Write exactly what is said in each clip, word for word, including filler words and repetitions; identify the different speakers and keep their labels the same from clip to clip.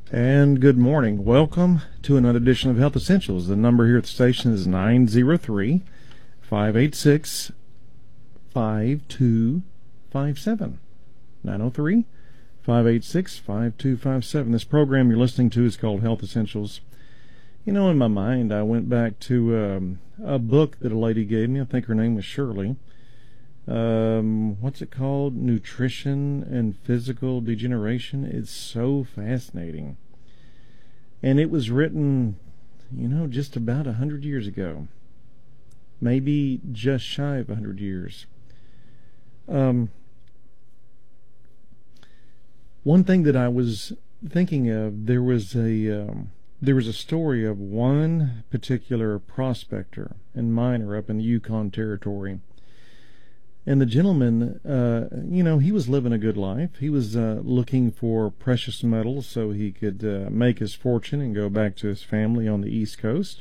Speaker 1: And good morning. Welcome to another edition of Health Essentials. The number here at the station is nine zero three, five eight six, five two five seven. nine zero three, five eight six, five two five seven. This program you're listening to is called Health Essentials. You know, in my mind, I went back to um, a book that a lady gave me. I think her name was Shirley. Um, what's it called? Nutrition and Physical Degeneration. It's so fascinating. And it was written, you know, just about a hundred years ago. Maybe just shy of a hundred years. Um, one thing that I was thinking of, there was a, um, there was a story of one particular prospector and miner up in the Yukon Territory. And the gentleman, uh, you know, he was living a good life. He was uh, looking for precious metals so he could uh, make his fortune and go back to his family on the East Coast.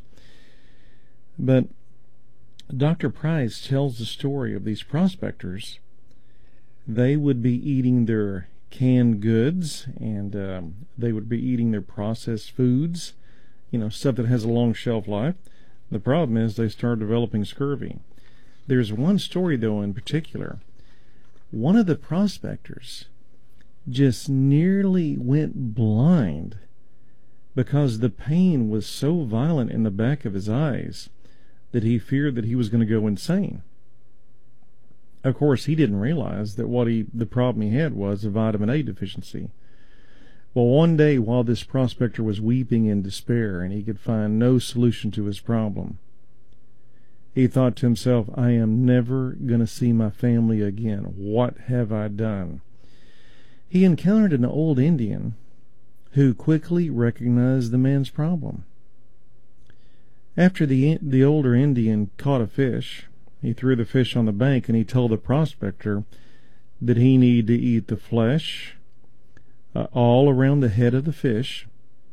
Speaker 1: But Doctor Price tells the story of these prospectors. They would be eating their canned goods, and um, they would be eating their processed foods, you know, stuff that has a long shelf life. The problem is they start developing scurvy. There's one story, though, in particular. One of the prospectors just nearly went blind because the pain was so violent in the back of his eyes that he feared that he was going to go insane. Of course, he didn't realize that what he the problem he had was a vitamin A deficiency. Well, one day while this prospector was weeping in despair and he could find no solution to his problem, he thought to himself, I am never going to see my family again. What have I done? He encountered an old Indian who quickly recognized the man's problem. After the the older Indian caught a fish, he threw the fish on the bank and he told the prospector that he needed to eat the flesh uh, all around the head of the fish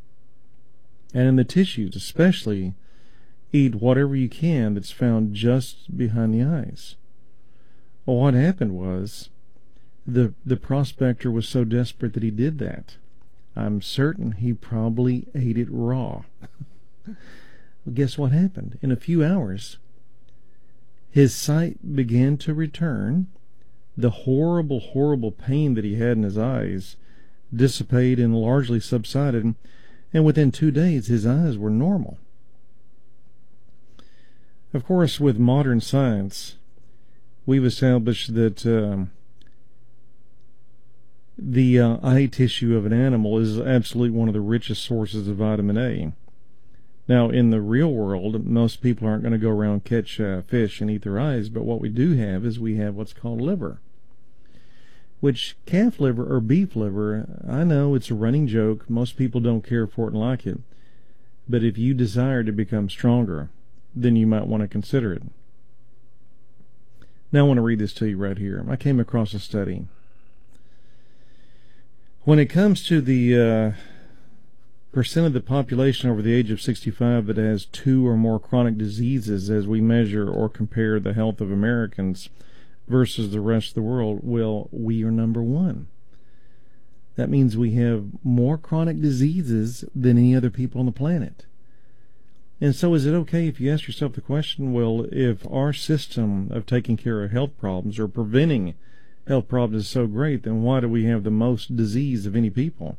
Speaker 1: and in the tissues, especially eat whatever you can that's found just behind the eyes. Well, what happened was the the prospector was so desperate that he did that. I'm certain he probably ate it raw. Well, guess what happened? In a few hours, his sight began to return. The horrible, horrible pain that he had in his eyes dissipated and largely subsided, and within two days his eyes were normal. Of course, with modern science, we've established that um, the uh, eye tissue of an animal is absolutely one of the richest sources of vitamin A. Now, in the real world, most people aren't going to go around catch uh, fish and eat their eyes, but what we do have is we have what's called liver, which calf liver or beef liver, I know it's a running joke. Most people don't care for it and like it. But if you desire to become stronger, then you might want to consider it. Now I want to read this to you right here. I came across a study. When it comes to the uh, percent of the population over the age of sixty-five that has two or more chronic diseases as we measure or compare the health of Americans versus the rest of the world, well, we are number one. That means we have more chronic diseases than any other people on the planet. And so is it okay if you ask yourself the question, well, if our system of taking care of health problems or preventing health problems is so great, then why do we have the most disease of any people?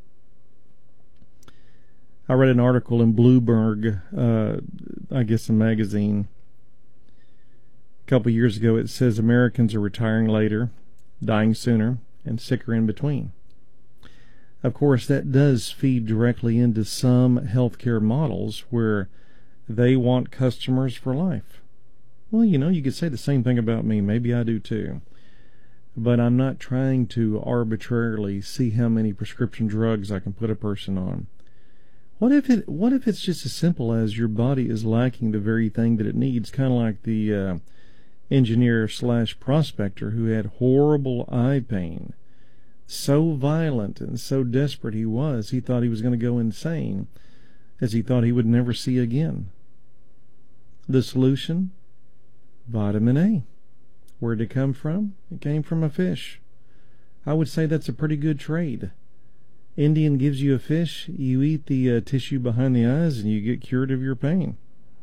Speaker 1: I read an article in Bloomberg, uh, I guess a magazine, a couple of years ago. It says Americans are retiring later, dying sooner, and sicker in between. Of course, that does feed directly into some healthcare models where they want customers for life. Well, you know, you could say the same thing about me. Maybe I do too. But I'm not trying to arbitrarily see how many prescription drugs I can put a person on. What if it? What if it's just as simple as your body is lacking the very thing that it needs, kind of like the uh, engineer slash prospector who had horrible eye pain. So violent and so desperate he was, he thought he was going to go insane, as he thought he would never see again. The solution? Vitamin A. Where'd it come from? It came from a fish. I would say that's a pretty good trade. Indian gives you a fish, you eat the uh, tissue behind the eyes, and you get cured of your pain.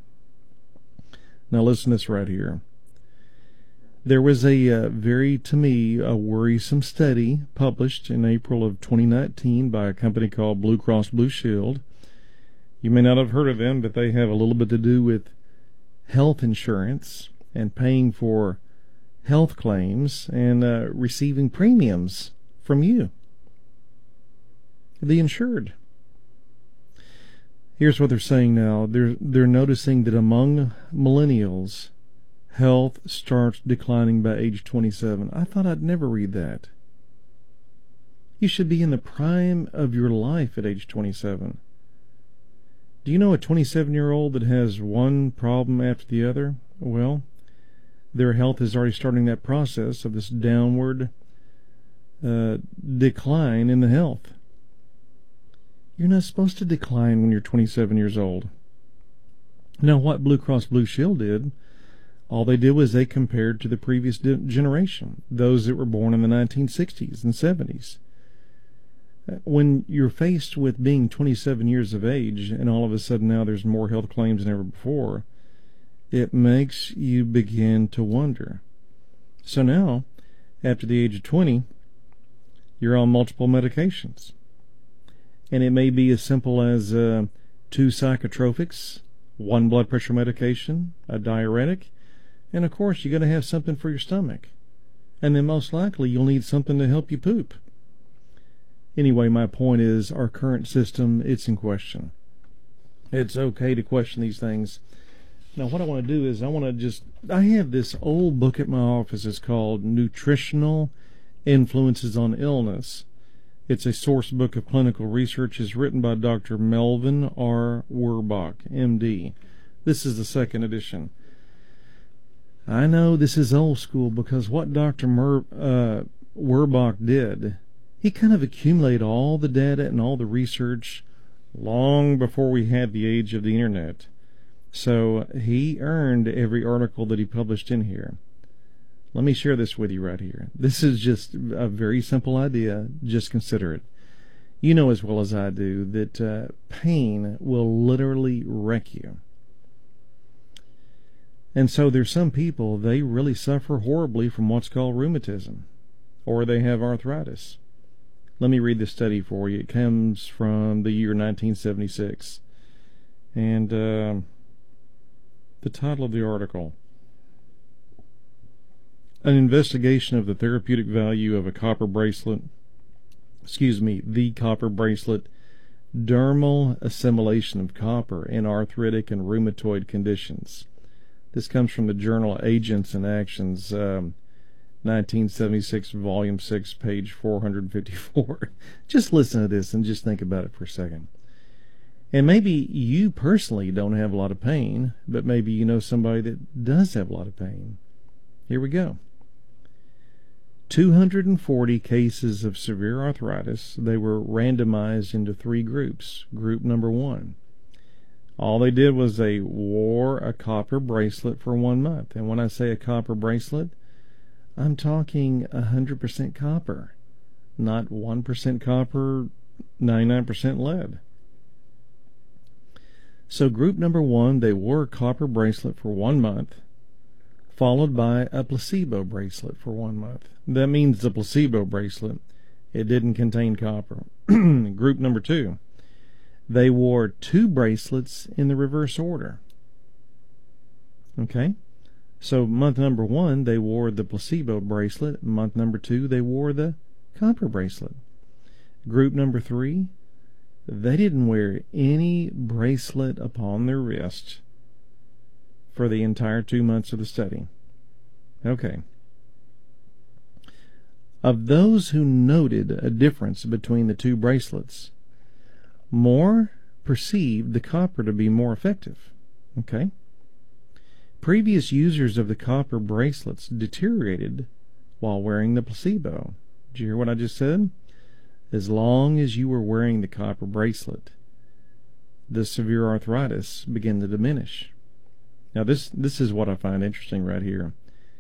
Speaker 1: Now listen to this right here. There was a uh, very, to me, a worrisome study published in April of twenty nineteen by a company called Blue Cross Blue Shield. You may not have heard of them, but they have a little bit to do with health insurance and paying for health claims and uh, receiving premiums from you, the insured. Here's what they're saying now. They're, they're noticing that among millennials, health starts declining by age twenty-seven. I thought I'd never read that. You should be in the prime of your life at age twenty-seven. Do you know a twenty-seven-year-old that has one problem after the other? Well, their health is already starting that process of this downward uh, decline in the health. You're not supposed to decline when you're twenty-seven years old. Now, what Blue Cross Blue Shield did, all they did was they compared to the previous generation, those that were born in the nineteen sixties and seventies. When you're faced with being twenty-seven years of age and all of a sudden now there's more health claims than ever before, it makes you begin to wonder. So now, after the age of twenty, you're on multiple medications. And it may be as simple as uh, two psychotropics, one blood pressure medication, a diuretic, and of course you're going to have something for your stomach. And then most likely you'll need something to help you poop. Anyway, my point is our current system, it's in question. It's okay to question these things. Now what I want to do is I want to just, I have this old book at my office. It's called Nutritional Influences on Illness. It's a source book of clinical research. It's written by Doctor Melvin R. Werbach, M D. This is the second edition. I know this is old school because what Doctor Mer, uh, Werbach did, he kind of accumulated all the data and all the research long before we had the age of the internet. So he earned every article that he published in here. Let me share this with you right here. This is just a very simple idea. Just consider it. You know as well as I do that uh, pain will literally wreck you. And so there's some people, they really suffer horribly from what's called rheumatism, or they have arthritis. Let me read this study for you. It comes from the year nineteen seventy-six. And uh, the title of the article, An Investigation of the Therapeutic Value of a Copper Bracelet, excuse me, the Copper Bracelet, Dermal Assimilation of Copper in Arthritic and Rheumatoid Conditions. This comes from the journal Agents and Actions, um, nineteen seventy-six, volume six, page four hundred fifty-four. Just listen to this and just think about it for a second. And maybe you personally don't have a lot of pain, but maybe you know somebody that does have a lot of pain. Here we go. two hundred forty cases of severe arthritis. They were randomized into three groups. Group number one, all they did was they wore a copper bracelet for one month. And when I say a copper bracelet, I'm talking one hundred percent copper, not one percent copper, ninety-nine percent lead. So group number one, they wore a copper bracelet for one month, followed by a placebo bracelet for one month. That means the placebo bracelet, it didn't contain copper. Group number two, they wore two bracelets in the reverse order. Okay? So month number one, they wore the placebo bracelet. Month number two, they wore the copper bracelet. Group number three, they didn't wear any bracelet upon their wrist for the entire two months of the study. Okay. Of those who noted a difference between the two bracelets, more perceived the copper to be more effective. Okay. Previous users of the copper bracelets deteriorated while wearing the placebo. Did you hear what I just said? As long as you were wearing the copper bracelet, the severe arthritis began to diminish. Now this this is what I find interesting right here.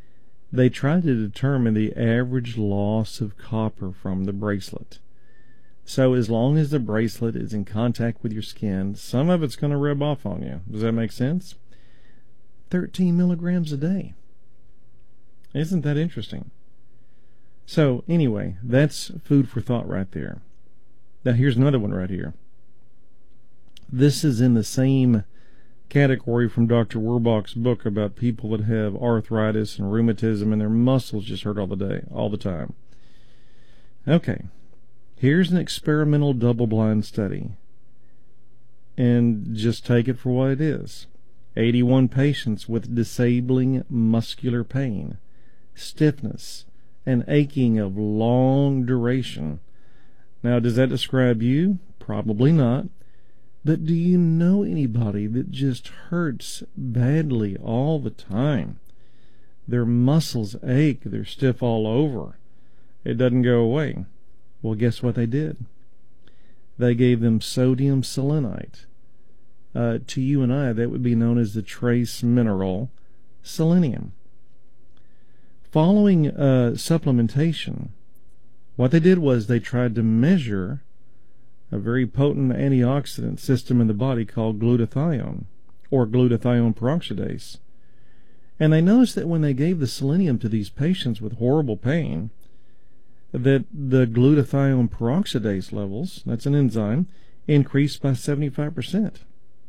Speaker 1: They tried to determine the average loss of copper from the bracelet. So as long as the bracelet is in contact with your skin, some of it's going to rub off on you. Does that make sense? thirteen milligrams a day. Isn't that interesting? So anyway, that's food for thought right there. Now here's another one right here. This is in the same category from Doctor Werbach's book about people that have arthritis and rheumatism and their muscles just hurt all the day, all the time. Okay, here's an experimental double-blind study, and just take it for what it is. eighty-one patients with disabling muscular pain, stiffness, and aching of long duration. Now, does that describe you? Probably not. But do you know anybody that just hurts badly all the time? Their muscles ache, they're stiff all over. It doesn't go away. Well, guess what they did? They gave them sodium selenite. Uh, to you and I, that would be known as the trace mineral selenium. Following uh, supplementation, what they did was they tried to measure a very potent antioxidant system in the body called glutathione, or glutathione peroxidase. And they noticed that when they gave the selenium to these patients with horrible pain, that the glutathione peroxidase levels, that's an enzyme, increased by seventy-five percent.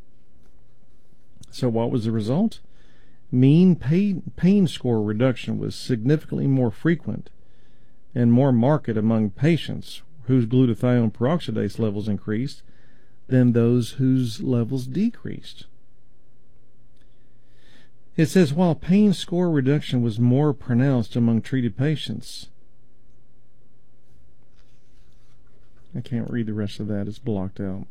Speaker 1: So what was the result? Mean pain, pain score reduction was significantly more frequent and more marked among patients whose glutathione peroxidase levels increased than those whose levels decreased. It says, while pain score reduction was more pronounced among treated patients. I can't read the rest of that. It's blocked out.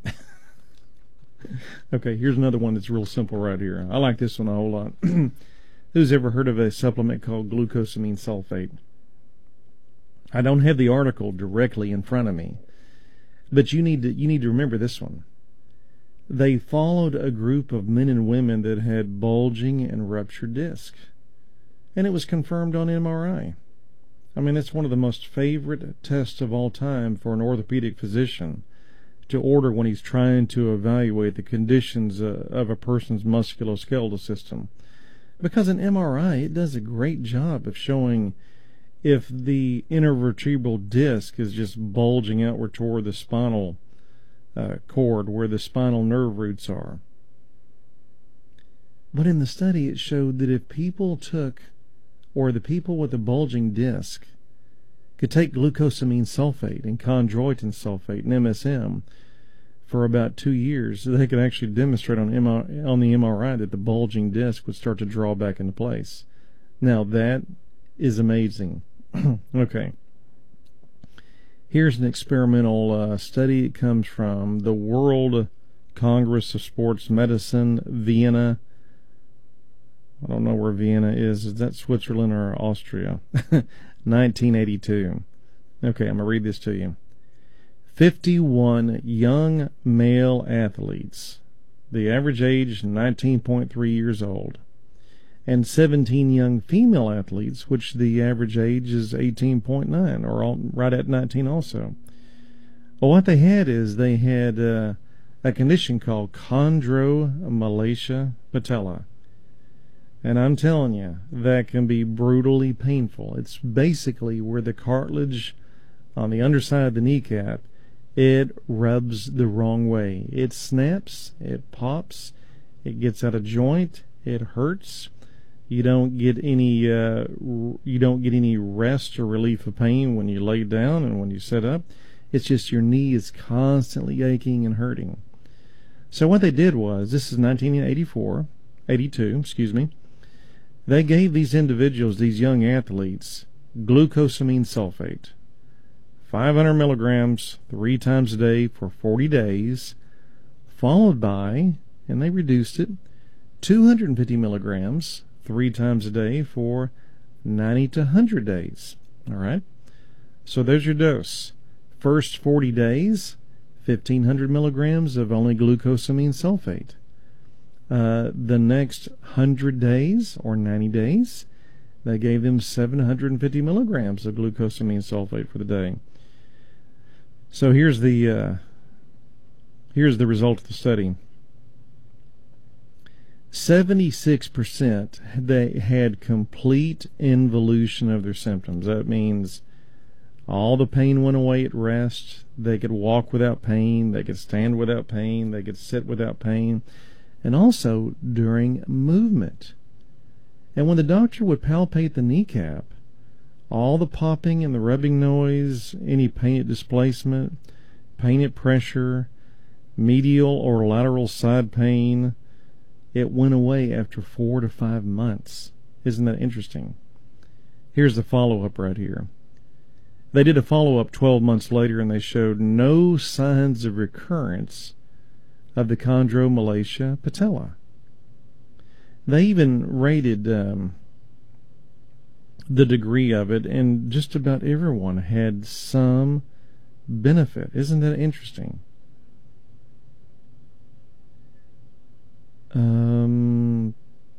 Speaker 1: Okay, here's another one that's real simple right here. I like this one a whole lot. Who's ever heard of a supplement called glucosamine sulfate? I don't have the article directly in front of me, but you need to you need to remember this one. They followed a group of men and women that had bulging and ruptured discs, and it was confirmed on M R I. I mean, it's one of the most favorite tests of all time for an orthopedic physician to order when he's trying to evaluate the conditions uh, of a person's musculoskeletal system. Because an M R I, it does a great job of showing if the intervertebral disc is just bulging outward toward the spinal uh, cord, where the spinal nerve roots are. But in the study, it showed that if people took, or the people with the bulging disc, could take glucosamine sulfate and chondroitin sulfate and M S M for about two years, they could actually demonstrate on, M R, on the M R I that the bulging disc would start to draw back into place. Now, that is amazing. Okay. Here's an experimental uh, study. It comes from the World Congress of Sports Medicine, Vienna. I don't know where Vienna is. Is that Switzerland or Austria? nineteen eighty-two. Okay, I'm going to read this to you. fifty-one young male athletes, the average age nineteen point three years old, and seventeen young female athletes, which the average age is eighteen point nine, or all, right at nineteen also. Well, what they had is they had uh, a condition called chondromalacia patella. And I'm telling you, that can be brutally painful. It's basically where the cartilage on the underside of the kneecap, it rubs the wrong way. It snaps, it pops, it gets out of joint, it hurts. You don't get any uh, you don't get any rest or relief of pain when you lay down and when you sit up. It's just your knee is constantly aching and hurting. So what they did was, this is nineteen eighty-four, eighty-two, excuse me. They gave these individuals, these young athletes, glucosamine sulfate, five hundred milligrams three times a day for forty days, followed by, and they reduced it, two hundred fifty milligrams three times a day for ninety to one hundred days. All right? So there's your dose. First forty days, fifteen hundred milligrams of only glucosamine sulfate. Uh, the next one hundred days, or ninety days, they gave them seven hundred fifty milligrams of glucosamine sulfate for the day. So here's the uh, here's the result of the study. seventy-six percent they had complete involution of their symptoms. That means all the pain went away at rest. They could walk without pain. They could stand without pain. They could sit without pain. And also during movement. And when the doctor would palpate the kneecap, all the popping and the rubbing noise, any pain at displacement, pain at pressure, medial or lateral side pain, it went away after four to five months. Isn't that interesting? Here's the follow-up right here. They did a follow-up twelve months later, and they showed no signs of recurrence of the chondromalacia patella. They even rated um, the degree of it, and just about everyone had some benefit. Isn't that interesting? Um,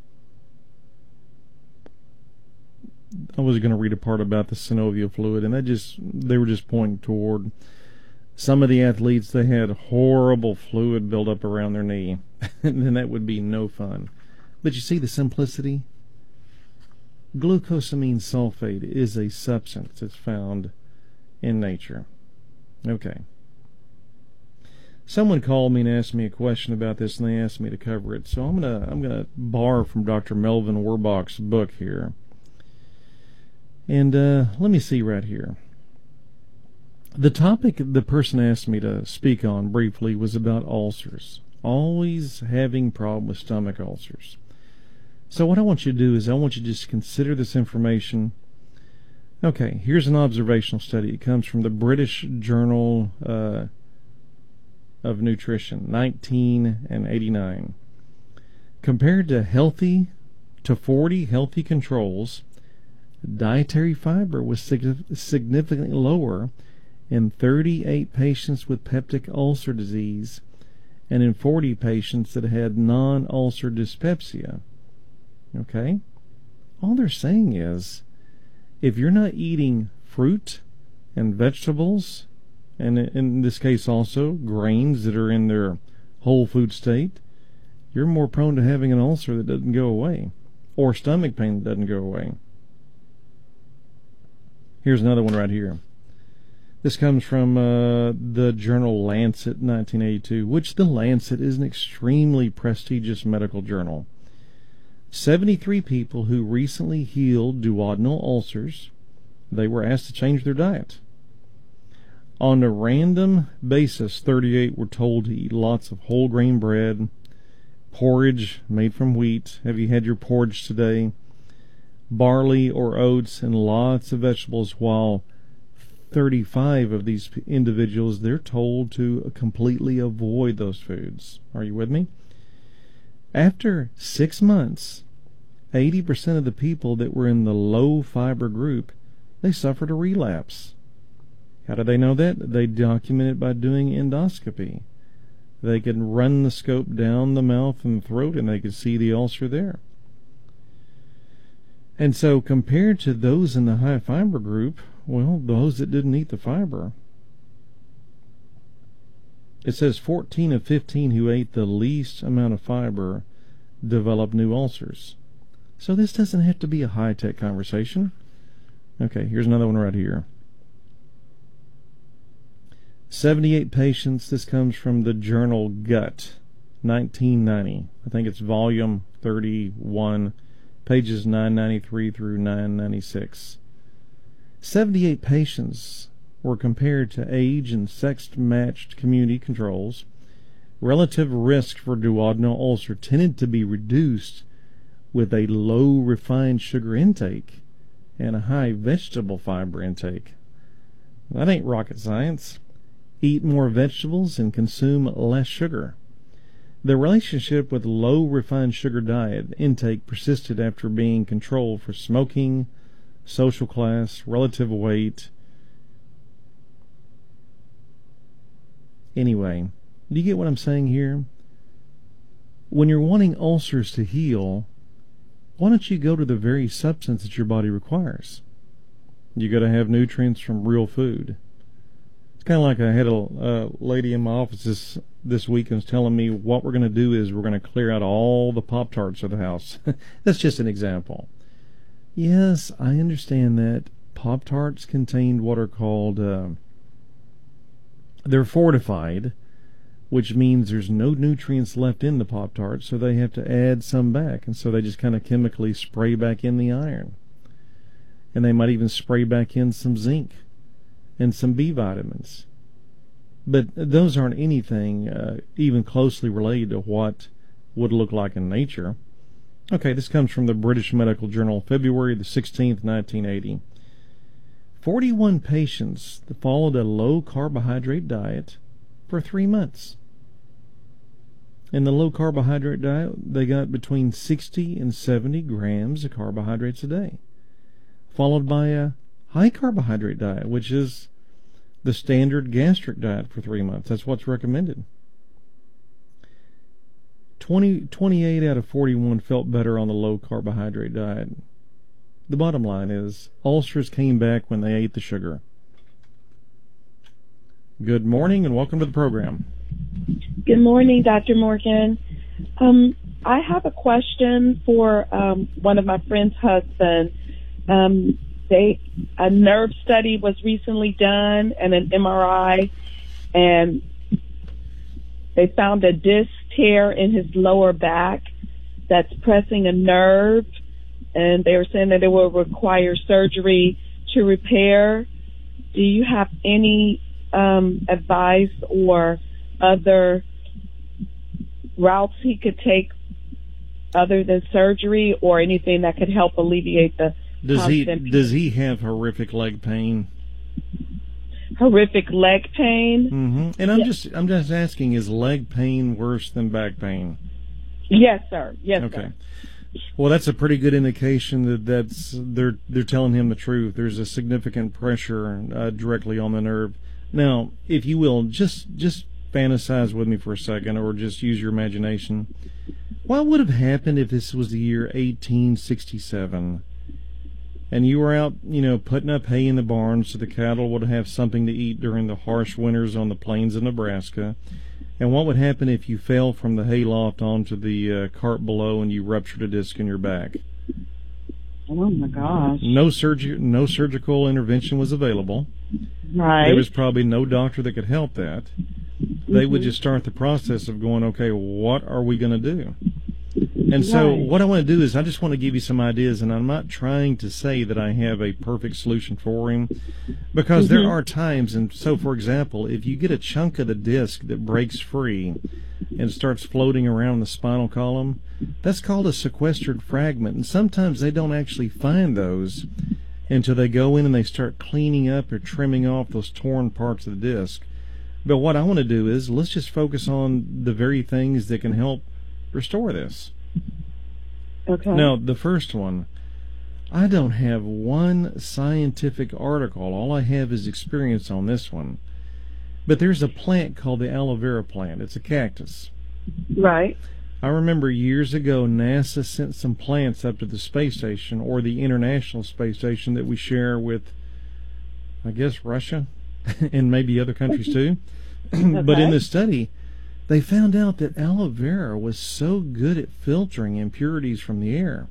Speaker 1: I was going to read a part about the synovial fluid, and that just they were just pointing toward some of the athletes. They had horrible fluid build up around their knee, and that would be no fun. But you see the simplicity? Glucosamine sulfate is a substance that's found in nature. Okay. Someone called me and asked me a question about this, and they asked me to cover it. So I'm gonna I'm gonna borrow from Doctor Melvin Werbach's book here. And uh, let me see right here. The topic the person asked me to speak on briefly was about ulcers. Always having problem with stomach ulcers. So what I want you to do is I want you to just consider this information. Okay, here's an observational study. It comes from the British Journal uh, of Nutrition, nineteen eighty-nine. Compared to healthy, to forty healthy controls, dietary fiber was significantly lower in thirty-eight patients with peptic ulcer disease and in forty patients that had non-ulcer dyspepsia. Okay? All they're saying is, if you're not eating fruit and vegetables, and in this case also grains that are in their whole food state, you're more prone to having an ulcer that doesn't go away, or stomach pain that doesn't go away. Here's another one right here. This comes from uh, the journal Lancet, nineteen eighty-two, which the Lancet is an extremely prestigious medical journal. seventy-three people who recently healed duodenal ulcers, they were asked to change their diet. On a random basis, thirty-eight were told to eat lots of whole grain bread, porridge made from wheat. Have you had your porridge today? Barley or oats, and lots of vegetables, while thirty-five of these individuals, they're told to completely avoid those foods. Are you with me? After six months, eighty percent of the people that were in the low fiber group, they suffered a relapse. How do they know that? They document it by doing endoscopy. They could run the scope down the mouth and throat, and they could see the ulcer there. And so compared to those in the high fiber group, well, those that didn't eat the fiber, it says fourteen of fifteen who ate the least amount of fiber developed new ulcers. So this doesn't have to be a high-tech conversation. Okay, here's another one right here. seventy-eight patients, this comes from the journal Gut, nineteen ninety. I think it's volume thirty-one, pages nine ninety-three through nine ninety-six. seventy-eight patients were compared to age and sex-matched community controls. Relative risk for duodenal ulcer tended to be reduced with a low refined sugar intake and a high vegetable fiber intake. That ain't rocket science. Eat more vegetables and consume less sugar. The relationship with low refined sugar diet intake persisted after being controlled for smoking, social class, relative weight. Anyway, do you get what I'm saying here? When you're wanting ulcers to heal, why don't you go to the very substance that your body requires? You got to have nutrients from real food. It's kind of like I had a uh, lady in my office this, this week and was telling me what we're going to do is we're going to clear out all the Pop-Tarts of the house. That's just an example. Yes, I understand that Pop-Tarts contain what are called, uh, they're fortified, which means there's no nutrients left in the Pop-Tart, so they have to add some back, and so they just kind of chemically spray back in the iron. And they might even spray back in some zinc and some B vitamins. But those aren't anything uh, even closely related to what would look like in nature. Okay, this comes from the British Medical Journal, February the sixteenth, nineteen eighty. forty-one patients that followed a low-carbohydrate diet for three months. In the low-carbohydrate diet, they got between sixty and seventy grams of carbohydrates a day, followed by a high-carbohydrate diet, which is the standard gastric diet for three months. That's what's recommended. twenty, twenty-eight out of forty-one felt better on the low-carbohydrate diet. The bottom line is, ulcers came back when they ate the sugar. Good morning and welcome to the program.
Speaker 2: Good morning, Doctor Morgan. Um, I have a question for um, one of my friend's husbands. Um, they a nerve study was recently done and an M R I, and they found a disc tear in his lower back that's pressing a nerve, and they were saying that it will require surgery to repair. Do you have any um, advice or other routes he could take other than surgery, or anything that could help alleviate the
Speaker 1: does he
Speaker 2: constant
Speaker 1: does he have horrific leg pain?
Speaker 2: Horrific leg pain?
Speaker 1: Mm-hmm. And I'm
Speaker 2: yes.
Speaker 1: just I'm just asking, is leg pain worse than back pain?
Speaker 2: Yes, sir. Yes,
Speaker 1: okay.
Speaker 2: sir.
Speaker 1: Well, that's a pretty good indication that that's they're they're telling him the truth. There's a significant pressure uh, directly on the nerve. Now, if you will, just just fantasize with me for a second, or just use your imagination. What would have happened if this was the year eighteen sixty-seven, and you were out, you know, putting up hay in the barn so the cattle would have something to eat during the harsh winters on the plains of Nebraska? And what would happen if you fell from the hayloft onto the uh, cart below and you ruptured a disc in your back?
Speaker 2: Oh my gosh!
Speaker 1: No surgery, no surgical intervention was available.
Speaker 2: Right.
Speaker 1: There was probably no doctor that could help that.
Speaker 2: Mm-hmm.
Speaker 1: They would just start the process of going, okay, what are we going to do? And so
Speaker 2: right.
Speaker 1: what I want to do is I just want to give you some ideas, and I'm not trying to say that I have a perfect solution for him, because mm-hmm. there are times, and so, for example, if you get a chunk of the disc that breaks free and starts floating around the spinal column, that's called a sequestered fragment, and sometimes they don't actually find those until they go in and they start cleaning up or trimming off those torn parts of the disc. But what I want to do is let's just focus on the very things that can help restore this.
Speaker 2: Okay.
Speaker 1: Now, the first one, I don't have one scientific article. All I have is experience on this one. But there's a plant called the aloe vera plant. It's a cactus.
Speaker 2: Right.
Speaker 1: I remember years ago NASA sent some plants up to the space station, or the International Space Station that we share with, I guess, Russia and maybe other countries too.
Speaker 2: Okay.
Speaker 1: But in the study, they found out that aloe vera was so good at filtering impurities from the air.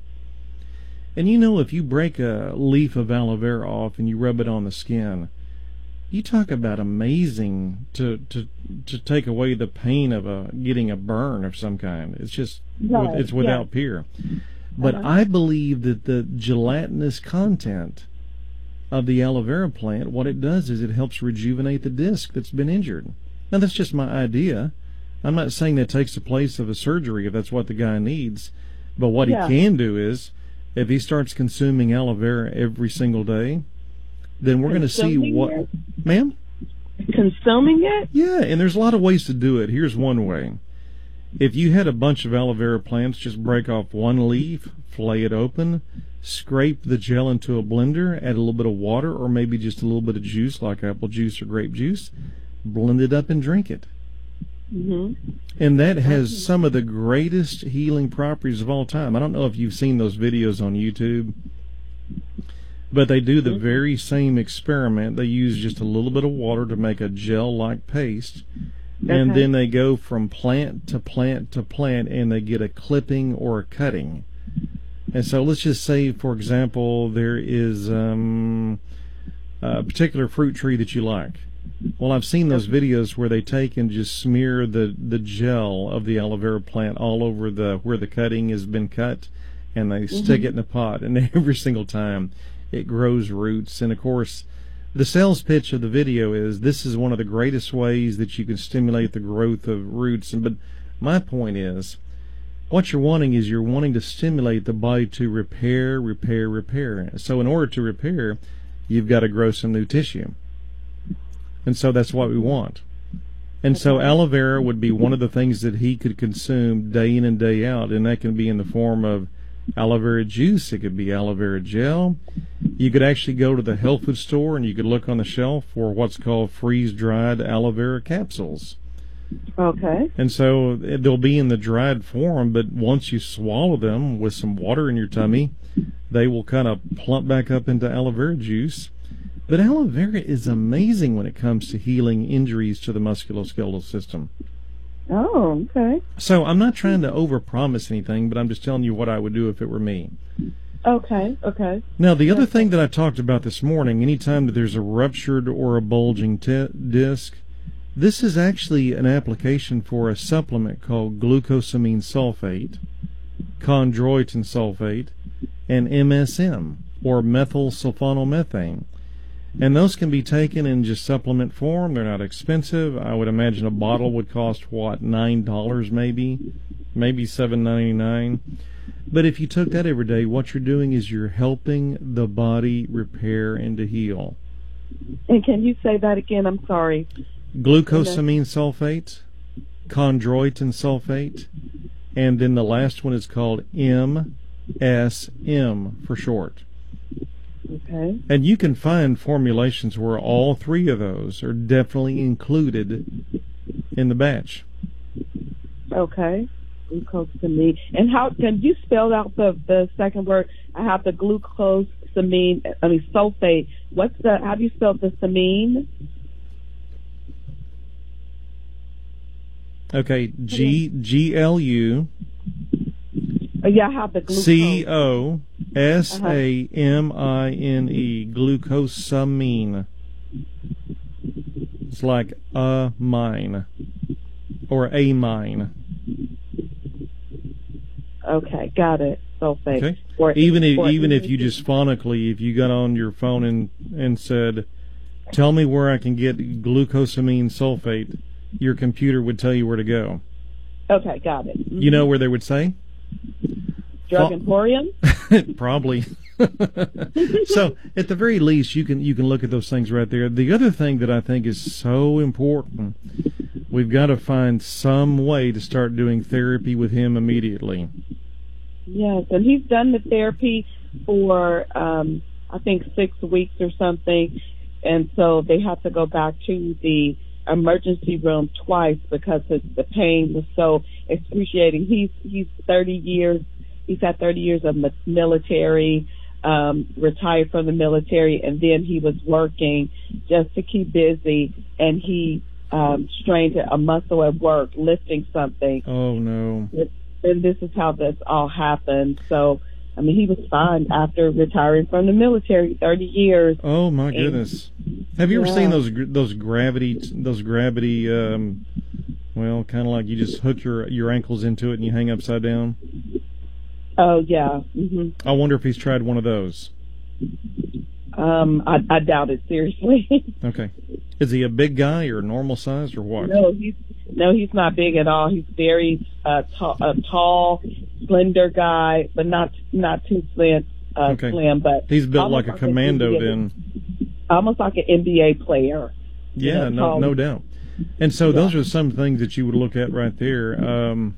Speaker 1: And you know, if you break a leaf of aloe vera off and you rub it on the skin, you talk about amazing to to to take away the pain of a getting a burn of some kind. It's just
Speaker 2: right.
Speaker 1: it's without
Speaker 2: yeah.
Speaker 1: peer. But
Speaker 2: uh-huh.
Speaker 1: I believe that the gelatinous content of the aloe vera plant, what it does is it helps rejuvenate the disc that's been injured. Now, that's just my idea. I'm not saying that takes the place of a surgery if that's what the guy needs. But what
Speaker 2: yeah.
Speaker 1: he can do is, if he starts consuming aloe vera every single day, then we're going to see what...
Speaker 2: It?
Speaker 1: Ma'am?
Speaker 2: Consuming it?
Speaker 1: Yeah, and there's a lot of ways to do it. Here's one way. If you had a bunch of aloe vera plants, just break off one leaf, flay it open, scrape the gel into a blender, add a little bit of water or maybe just a little bit of juice like apple juice or grape juice, blend it up and drink it.
Speaker 2: Mm-hmm.
Speaker 1: And that has some of the greatest healing properties of all time. I don't know if you've seen those videos on YouTube, But they do the
Speaker 2: Mm-hmm.
Speaker 1: very same experiment. They use just a little bit of water to make a gel-like paste, and
Speaker 2: Okay.
Speaker 1: then they go from plant to plant to plant, and they get a clipping or a cutting. And so let's just say, for example, there is um, a particular fruit tree that you like. Well, I've seen those videos where they take and just smear the, the gel of the aloe vera plant all over the where the cutting has been cut, and they
Speaker 2: Mm-hmm.
Speaker 1: stick it in a pot, and every single time it grows roots. And of course, the sales pitch of the video is this is one of the greatest ways that you can stimulate the growth of roots. And but my point is, what you're wanting is you're wanting to stimulate the body to repair, repair, repair. So in order to repair, you've got to grow some new tissue. And so that's what we want. And so
Speaker 2: Okay.
Speaker 1: aloe vera would be one of the things that he could consume day in and day out, and that can be in the form of aloe vera juice. It could be aloe vera gel. You could actually go to the health food store and you could look on the shelf for what's called freeze-dried aloe vera capsules.
Speaker 2: Okay.
Speaker 1: And so they'll be in the dried form, but once you swallow them with some water in your tummy, they will kind of plump back up into aloe vera juice. But aloe vera is amazing when it comes to healing injuries to the musculoskeletal system.
Speaker 2: Oh, okay.
Speaker 1: So I'm not trying to overpromise anything, but I'm just telling you what I would do if it were me.
Speaker 2: Okay. Okay.
Speaker 1: Now, the other thing that I talked about this morning, anytime that there's a ruptured or a bulging t- disc, this is actually an application for a supplement called glucosamine sulfate, chondroitin sulfate, and M S M, or methyl sulfonomethane. And those can be taken in just supplement form. They're not expensive. I would imagine a bottle would cost, what, nine dollars maybe? Maybe seven ninety-nine. But if you took that every day, what you're doing is you're helping the body repair and to heal.
Speaker 2: And can you say that again? I'm sorry.
Speaker 1: Glucosamine sulfate, chondroitin sulfate, and then the last one is called M S M for short.
Speaker 2: Okay.
Speaker 1: And you can find formulations where all three of those are definitely included in the batch.
Speaker 2: Okay. Glucosamine. And how can you spell out the the second word? I have the glucosamine. I mean sulfate. What's the? How do you spell the samine?
Speaker 1: Okay, G G L U
Speaker 2: Oh, yeah, I have the glucose.
Speaker 1: C O S A M I N E, glucosamine. It's like a mine or a mine.
Speaker 2: Okay, got it. Sulfate.
Speaker 1: Okay.
Speaker 2: Or,
Speaker 1: Even if
Speaker 2: or
Speaker 1: even if you just phonically, if you got on your phone and and said, "Tell me where I can get glucosamine sulfate," your computer would tell you where to go.
Speaker 2: Okay, got it. Mm-hmm.
Speaker 1: You know where they would say?
Speaker 2: Drug
Speaker 1: Fa-
Speaker 2: Emporium?
Speaker 1: Probably. So at the very least, you can you can look at those things right there. The other thing that I think is so important, we've got to find some way to start doing therapy with him immediately.
Speaker 2: Yes, and he's done the therapy for, um, I think, six weeks or something, and so they have to go back to the emergency room twice because the, the pain was so excruciating. He's he's thirty years. He's had thirty years of military, um, retired from the military, and then he was working just to keep busy, and he um, strained a muscle at work lifting something.
Speaker 1: Oh no!
Speaker 2: And this is how this all happened. So, I mean, he was fine after retiring from the military, thirty years.
Speaker 1: Oh my goodness! Have you ever
Speaker 2: Yeah.
Speaker 1: seen those gr- those gravity those gravity? Um, well, kind of like you just hook your your ankles into it and you hang upside down.
Speaker 2: Oh yeah. hmm
Speaker 1: I wonder if he's tried one of those.
Speaker 2: Um, I, I doubt it seriously.
Speaker 1: Okay, is he a big guy or normal sized or what?
Speaker 2: no, he's no, he's not big at all. He's very uh, tall, a tall, slender guy, but not not too slim. Uh,
Speaker 1: Okay.
Speaker 2: Slim, but
Speaker 1: He's built
Speaker 2: almost
Speaker 1: like a
Speaker 2: an
Speaker 1: commando
Speaker 2: N B A
Speaker 1: then.
Speaker 2: almost like an N B A player.
Speaker 1: Yeah,
Speaker 2: know,
Speaker 1: no,
Speaker 2: tall.
Speaker 1: no doubt. And so
Speaker 2: Yeah.
Speaker 1: those are some things that you would look at right there. Um,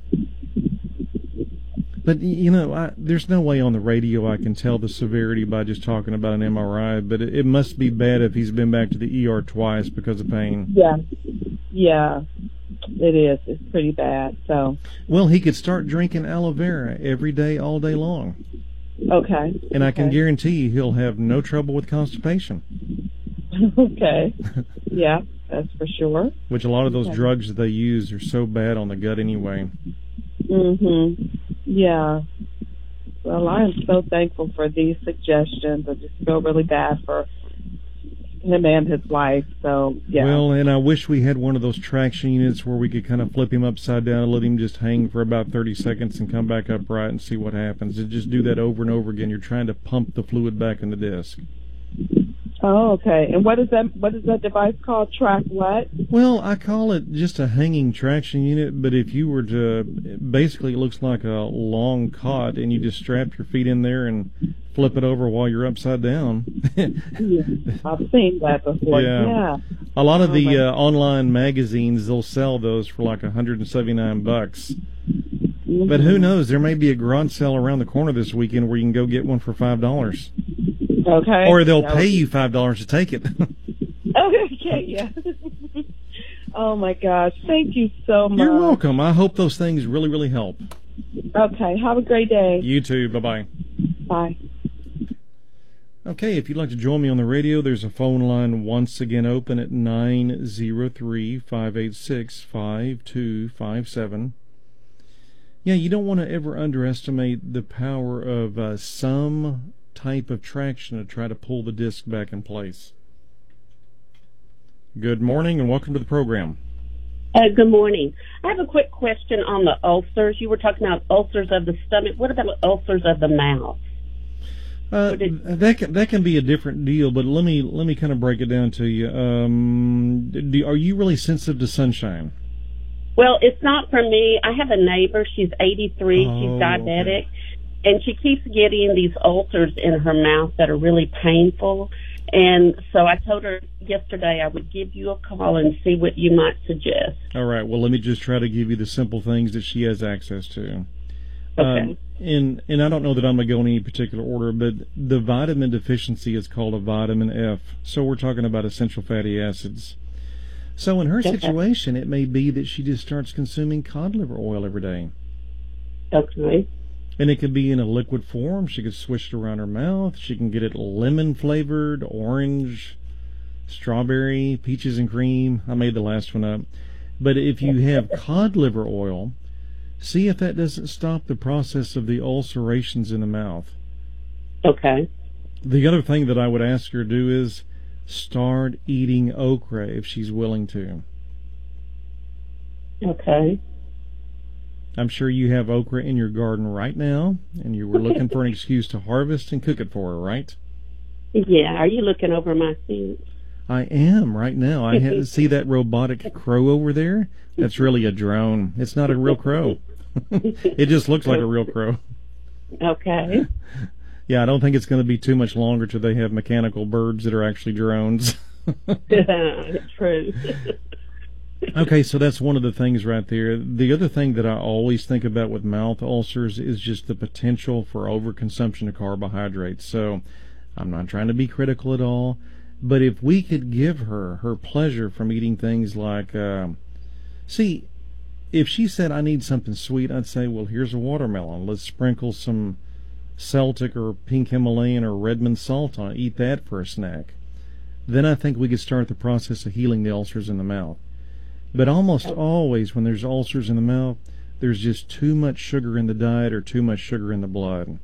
Speaker 1: but y- you know, I, there's no way on the radio I can tell the severity by just talking about an M R I. But it, it must be bad if he's been back to the E R twice because of pain.
Speaker 2: Yeah, yeah, it is. It's pretty bad. So.
Speaker 1: Well, he could start drinking aloe vera every day, all day long.
Speaker 2: Okay.
Speaker 1: And I
Speaker 2: okay.
Speaker 1: can guarantee you he'll have no trouble with constipation.
Speaker 2: Okay. Yeah, that's for sure.
Speaker 1: Which a lot of those
Speaker 2: Okay.
Speaker 1: drugs that they use are so bad on the gut anyway.
Speaker 2: Mhm. Yeah. Well, I am so thankful for these suggestions. I just feel really bad for him and his wife. So, yeah.
Speaker 1: Well, and I wish we had one of those traction units where we could kind of flip him upside down and let him just hang for about thirty seconds and come back upright and see what happens. And just do that over and over again. You're trying to pump the fluid back in the disc.
Speaker 2: Oh, okay. And what is that? What is that device called? Track what?
Speaker 1: Well, I call it just a hanging traction unit, but if you were to, basically it looks like a long cot, and you just strap your feet in there and flip it over while you're upside down.
Speaker 2: Yeah, I've seen that before.
Speaker 1: Yeah.
Speaker 2: Yeah.
Speaker 1: A lot of
Speaker 2: Oh,
Speaker 1: the
Speaker 2: my-
Speaker 1: uh, online magazines, they'll sell those for like one hundred seventy-nine bucks.
Speaker 2: Mhm.
Speaker 1: But who knows? There may be a garage sale around the corner this weekend where you can go get one for five dollars.
Speaker 2: Okay.
Speaker 1: Or they'll
Speaker 2: That
Speaker 1: pay
Speaker 2: would-
Speaker 1: you five dollars to take it.
Speaker 2: Okay, yeah. Oh my gosh. Thank you so much.
Speaker 1: You're welcome. I hope those things really, really help.
Speaker 2: Okay. Have a great day.
Speaker 1: You too. Bye-bye.
Speaker 2: Bye.
Speaker 1: Okay, if you'd like to join me on the radio, there's a phone line once again open at nine zero three, five eight six, five two five seven. Yeah, you don't want to ever underestimate the power of uh, some type of traction to try to pull the disc back in place. Good morning and welcome to the program.
Speaker 3: Uh, good morning. I have a quick question on the ulcers. You were talking about ulcers of the stomach. What about ulcers of the mouth?
Speaker 1: Uh, that can, that can be a different deal, but let me let me kind of break it down to you. Um, do, are you really sensitive to sunshine?
Speaker 3: Well, it's not for me. I have a neighbor. She's eighty-three.
Speaker 1: Oh,
Speaker 3: She's diabetic.
Speaker 1: okay.
Speaker 3: And she keeps getting these ulcers in her mouth that are really painful. And so I told her yesterday I would give you a call and see what you might suggest.
Speaker 1: All right. Well, let me just try to give you the simple things that she has access to.
Speaker 3: Okay.
Speaker 1: Um, and and I don't know that I'm going to go in any particular order, but the vitamin deficiency is called a vitamin F. So we're talking about essential fatty acids. So in her
Speaker 3: Okay.
Speaker 1: situation, it may be that she just starts consuming cod liver oil every day.
Speaker 3: Okay.
Speaker 1: And it could be in a liquid form. She could swish it around her mouth. She can get it lemon flavored, orange, strawberry, peaches and cream. I made the last one up. But if you have cod liver oil, see if that doesn't stop the process of the ulcerations in the mouth.
Speaker 3: Okay.
Speaker 1: The other thing that I would ask her to do is start eating okra if she's willing to.
Speaker 3: Okay.
Speaker 1: I'm sure you have okra in your garden right now, and you were looking for an excuse to harvest and cook it for her, right?
Speaker 3: Yeah. Are you looking over my fence?
Speaker 1: I am right now. I had, see that robotic crow over there? That's really a drone. It's not a real crow. It just looks like a real crow.
Speaker 3: Okay.
Speaker 1: Yeah, I don't think it's going to be too much longer till they have mechanical birds that are actually drones.
Speaker 3: True.
Speaker 1: Okay, so that's one of the things right there. The other thing that I always think about with mouth ulcers is just the potential for overconsumption of carbohydrates. So I'm not trying to be critical at all, but if we could give her her pleasure from eating things like, uh, see, if she said, I need something sweet, I'd say, well, here's a watermelon. Let's sprinkle some Celtic or pink Himalayan or Redmond salt on it. Eat that for a snack. Then I think we could start the process of healing the ulcers in the mouth. But almost always when there's ulcers in the mouth, there's just too much sugar in the diet or too much sugar in the blood.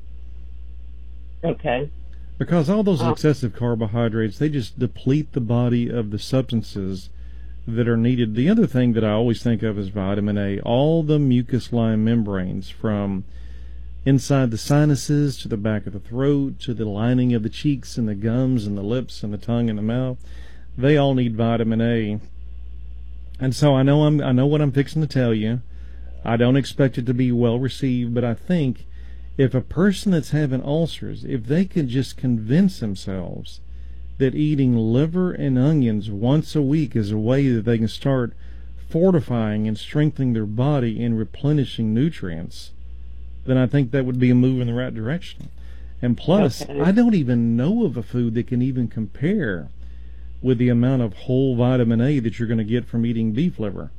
Speaker 3: Okay.
Speaker 1: Because all those
Speaker 3: Oh.
Speaker 1: excessive carbohydrates, they just deplete the body of the substances that are needed. The other thing that I always think of is vitamin A. All the mucus-lined membranes from inside the sinuses to the back of the throat to the lining of the cheeks and the gums and the lips and the tongue and the mouth, they all need vitamin A. And so I know I'm I know what I'm fixing to tell you. I don't expect it to be well received, but I think if a person that's having ulcers, if they could just convince themselves that eating liver and onions once a week is a way that they can start fortifying and strengthening their body and replenishing nutrients, then I think that would be a move in the right direction. And plus,
Speaker 3: Okay.
Speaker 1: I don't even know of a food that can even compare with the amount of whole vitamin A that you're going to get from eating beef liver.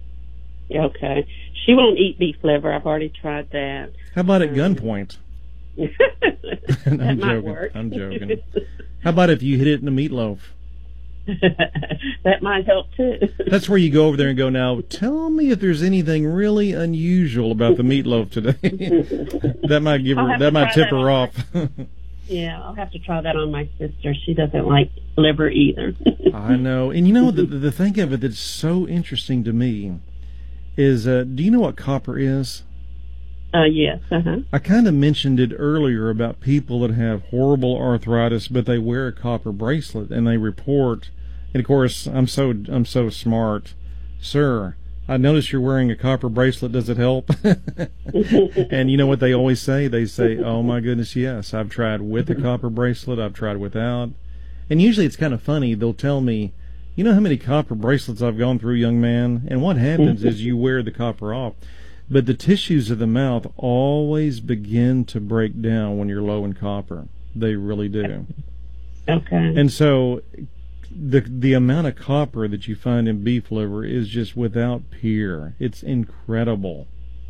Speaker 3: Okay. She won't eat beef liver. I've already tried that.
Speaker 1: How about at
Speaker 3: Um,
Speaker 1: gunpoint?
Speaker 3: that
Speaker 1: I'm
Speaker 3: might
Speaker 1: joking.
Speaker 3: work.
Speaker 1: I'm joking. How about if you hit it in a meatloaf?
Speaker 3: That might help too.
Speaker 1: That's where you go over there and go, now tell me if there's anything really unusual about the meatloaf today. That might give her, that might tip her off.
Speaker 3: Yeah, I'll have to try that on my sister. She doesn't like liver either.
Speaker 1: I know. And you know, the, the thing of it that's so interesting to me is, uh, do you know what copper is?
Speaker 3: Uh, yes, uh-huh.
Speaker 1: I kind of mentioned it earlier about people that have horrible arthritis, but they wear a copper bracelet and they report. And of course, I'm so I'm so smart, sir. I notice you're wearing a copper bracelet. Does it help? And you know what they always say? They say, "Oh my goodness, yes. I've tried with a copper bracelet. I've tried without." And usually, it's kind of funny. They'll tell me, "You know how many copper bracelets I've gone through, young man?" And what happens is you wear the copper off. But the tissues of the mouth always begin to break down when you're low in copper. They really do.
Speaker 3: Okay.
Speaker 1: And so the the amount of copper that you find in beef liver is just without peer. It's incredible.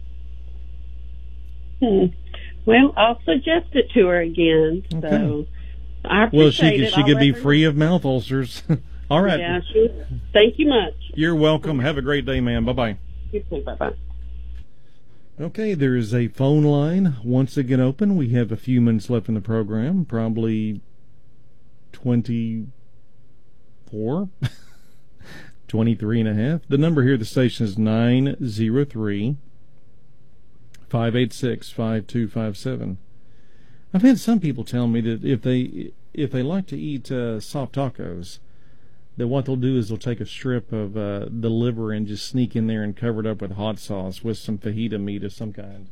Speaker 3: Hmm. Well, I'll suggest it to her again.
Speaker 1: Okay.
Speaker 3: So I appreciate
Speaker 1: Well, she,
Speaker 3: it.
Speaker 1: she
Speaker 3: I'll
Speaker 1: could
Speaker 3: let
Speaker 1: be
Speaker 3: her
Speaker 1: free
Speaker 3: know.
Speaker 1: of mouth ulcers. All right.
Speaker 3: Yeah, she, thank you much.
Speaker 1: You're welcome. Have a great day, ma'am. Bye-bye.
Speaker 3: You too. Bye-bye.
Speaker 1: Okay, there is a phone line once again open. We have a few minutes left in the program, probably twenty-four, twenty-three and a half. The number here at the station is nine zero three, five eight six, five two five seven. I've had some people tell me that if they if they like to eat uh, soft tacos, that what they'll do is they'll take a strip of uh, the liver and just sneak in there and cover it up with hot sauce with some fajita meat of some kind.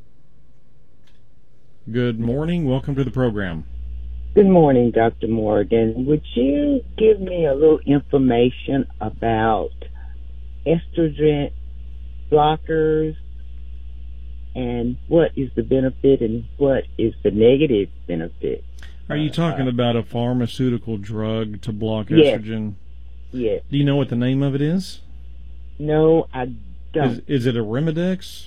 Speaker 1: Good morning. Welcome to the program.
Speaker 4: Good morning, Doctor Morgan. Would you give me a little information about estrogen blockers and what is the benefit and what is the negative benefit?
Speaker 1: Are you talking about a pharmaceutical drug to block
Speaker 4: Yes.
Speaker 1: estrogen?
Speaker 4: Yes.
Speaker 1: Do you know what the name of it is?
Speaker 4: No, I
Speaker 1: Is,
Speaker 4: don't.
Speaker 1: is it a Remedex?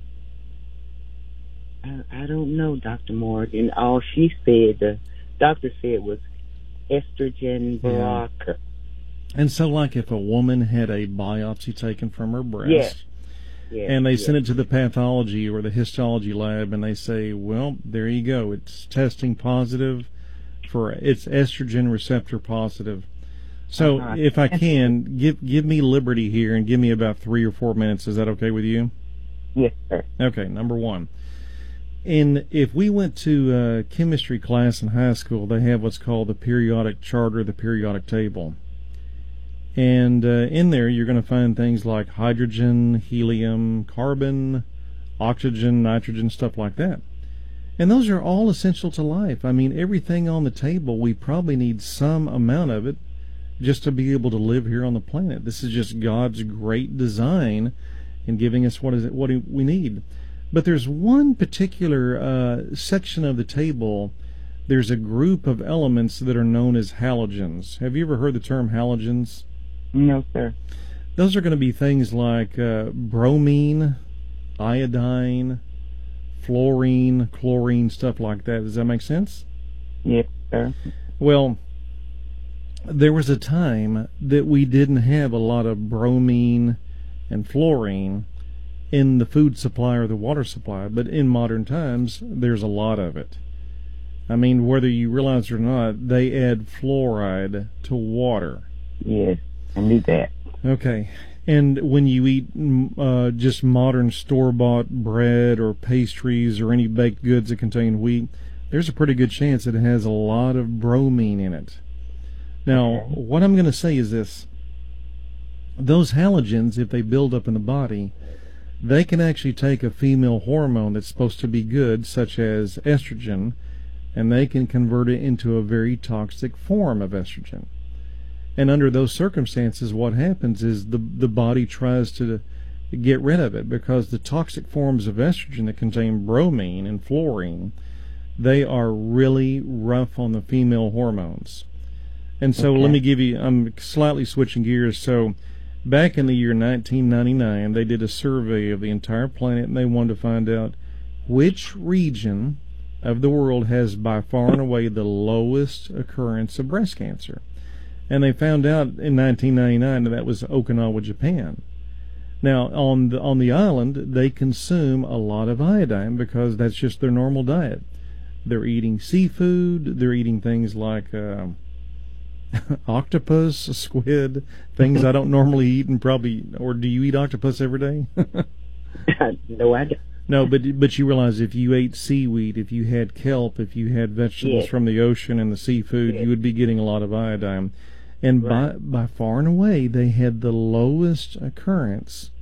Speaker 4: I, I don't know, Doctor Morgan. All she said, the doctor said, was estrogen
Speaker 1: Yeah.
Speaker 4: blocker.
Speaker 1: And so, like if a woman had a biopsy taken from her breast,
Speaker 4: Yes. Yes.
Speaker 1: and they
Speaker 4: yes.
Speaker 1: send it to the pathology or the histology lab, and they say, well, there you go, it's testing positive for, it's estrogen receptor positive. So
Speaker 4: Uh-huh.
Speaker 1: if I can, give give me liberty here and give me about three or four minutes. Is that okay with you?
Speaker 4: Yes, sir.
Speaker 1: Okay, number one. And if we went to uh, chemistry class in high school, they have what's called the periodic charter, the periodic table. And uh, in there, you're going to find things like hydrogen, helium, carbon, oxygen, nitrogen, stuff like that. And those are all essential to life. I mean, everything on the table, we probably need some amount of it just to be able to live here on the planet. This is just God's great design in giving us what is it, what we need. But there's one particular uh, section of the table. There's a group of elements that are known as halogens. Have you ever heard the term halogens?
Speaker 4: No, sir.
Speaker 1: Those are going to be things like uh, bromine, iodine, fluorine, chlorine, stuff like that. Does that make sense?
Speaker 4: Yes, sir.
Speaker 1: Well, there was a time that we didn't have a lot of bromine and fluorine in the food supply or the water supply, but in modern times, there's a lot of it. I mean, whether you realize it or not, they add fluoride to water.
Speaker 4: Yes, I knew that.
Speaker 1: Okay. And when you eat uh, just modern store-bought bread or pastries or any baked goods that contain wheat, there's a pretty good chance that it has a lot of bromine in it. Now,
Speaker 4: Okay.
Speaker 1: what I'm going to say is this. Those halogens, if they build up in the body, they can actually take a female hormone that's supposed to be good, such as estrogen, and they can convert it into a very toxic form of estrogen. And under those circumstances, what happens is the the body tries to get rid of it, because the toxic forms of estrogen that contain bromine and fluorine, they are really rough on the female hormones. And so
Speaker 4: Okay.
Speaker 1: let me give you, I'm slightly switching gears. So back in the year nineteen ninety-nine, they did a survey of the entire planet, and they wanted to find out which region of the world has by far and away the lowest occurrence of breast cancer. And they found out in nineteen ninety-nine that that was Okinawa, Japan. Now, on the, on the island, they consume a lot of iodine because that's just their normal diet. They're eating seafood. They're eating things like uh, octopus, squid, things I don't normally eat, and probably, or do you eat octopus every day?
Speaker 4: No, I don't.
Speaker 1: No, but but you realize if you ate seaweed, if you had kelp, if you had vegetables
Speaker 4: Yes.
Speaker 1: from the ocean and the seafood,
Speaker 4: Yes.
Speaker 1: you would be getting a lot of iodine. And
Speaker 4: Right.
Speaker 1: by by far and away, they had the lowest occurrence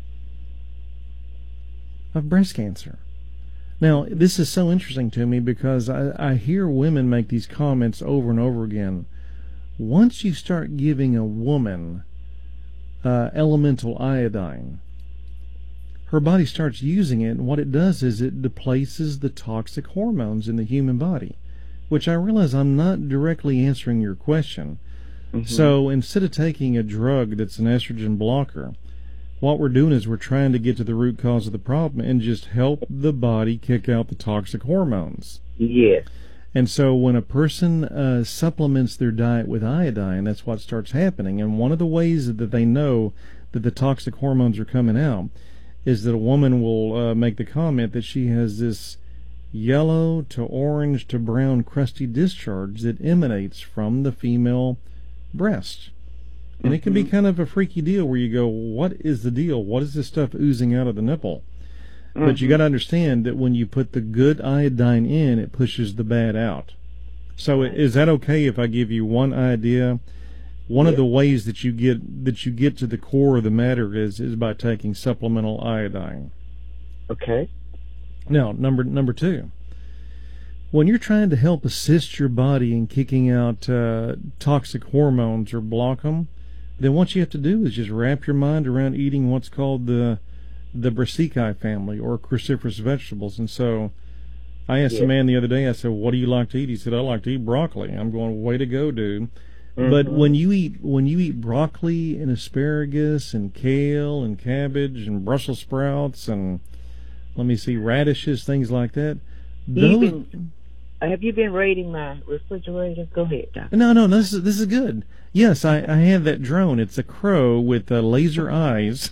Speaker 1: of breast cancer. Now, this is so interesting to me because I, I hear women make these comments over and over again. Once you start giving a woman uh, elemental iodine, her body starts using it, and what it does is it displaces the toxic hormones in the human body, which I realize I'm not directly answering your question.
Speaker 4: Mm-hmm.
Speaker 1: So instead of taking a drug that's an estrogen blocker, what we're doing is we're trying to get to the root cause of the problem and just help the body kick out the toxic hormones.
Speaker 4: Yes.
Speaker 1: And so when a person uh, supplements their diet with iodine, that's what starts happening. And one of the ways that they know that the toxic hormones are coming out is that a woman will uh, make the comment that she has this yellow to orange to brown crusty discharge that emanates from the female breast. And it can be kind of a freaky deal where you go, what is the deal? What is this stuff oozing out of the nipple? Mm-hmm. But you got to understand that when you put the good iodine in, it pushes the bad out. So right. Is that okay if I give you one idea? One yeah. of the ways that you get that you get to the core of the matter is is by taking supplemental iodine.
Speaker 4: Okay.
Speaker 1: Now, number number two. When you're trying to help assist your body in kicking out uh, toxic hormones or block them, then what you have to do is just wrap your mind around eating what's called the the Brassicaceae family or cruciferous vegetables. And so I asked
Speaker 4: yeah.
Speaker 1: a man the other day, I said, what do you like to eat? He said, I like to eat broccoli. I'm going, way to go, dude. Mm-hmm. But when you eat when you eat broccoli and asparagus and kale and cabbage and Brussels sprouts and, let me see, radishes, things like that, those...
Speaker 4: Even, have you been raiding my refrigerator? Go ahead, Doctor.
Speaker 1: No, no, this is this is good. Yes, I, I have that drone. It's a crow with uh, laser eyes.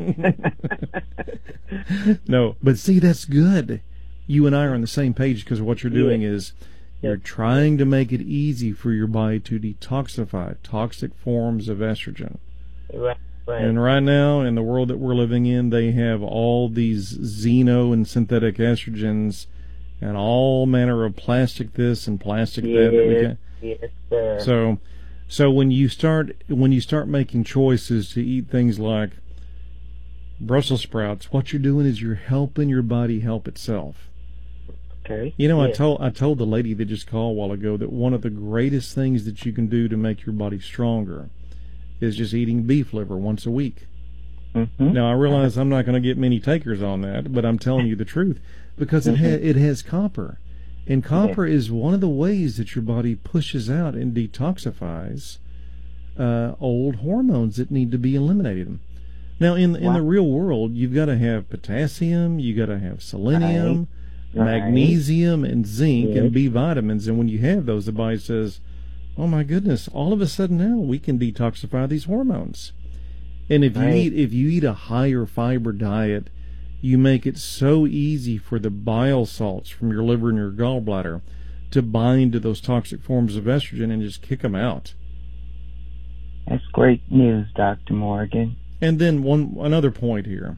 Speaker 1: No, but see, that's good. You and I are on the same page because what you're doing yeah. is you're yeah. trying to make it easy for your body to detoxify toxic forms of estrogen.
Speaker 4: Right. Right.
Speaker 1: And right now, in the world that we're living in, they have all these xeno and synthetic estrogens and all manner of plastic this and plastic
Speaker 4: yes,
Speaker 1: that. that we can.
Speaker 4: Yes, sir.
Speaker 1: So, so when you start when you start making choices to eat things like Brussels sprouts, what you're doing is you're helping your body help itself.
Speaker 4: Okay.
Speaker 1: You know,
Speaker 4: yes.
Speaker 1: I told I told the lady that just called a while ago that one of the greatest things that you can do to make your body stronger is just eating beef liver once a week.
Speaker 4: Mm-hmm.
Speaker 1: Now I realize I'm not going to get many takers on that, but I'm telling you the truth. Because it
Speaker 4: mm-hmm.
Speaker 1: ha- it has copper, and copper yeah. is one of the ways that your body pushes out and detoxifies uh, old hormones that need to be eliminated. Now, in in wow. the real world, you've got to have potassium, you got to have selenium,
Speaker 4: right.
Speaker 1: magnesium, and zinc,
Speaker 4: yes.
Speaker 1: and B vitamins. And when you have those, the body says, "Oh my goodness! All of a sudden now we can detoxify these hormones." And if
Speaker 4: right.
Speaker 1: you eat if you eat a higher fiber diet, you make it so easy for the bile salts from your liver and your gallbladder to bind to those toxic forms of estrogen and just kick them out.
Speaker 4: That's great news, Doctor Morgan.
Speaker 1: And then one another point here.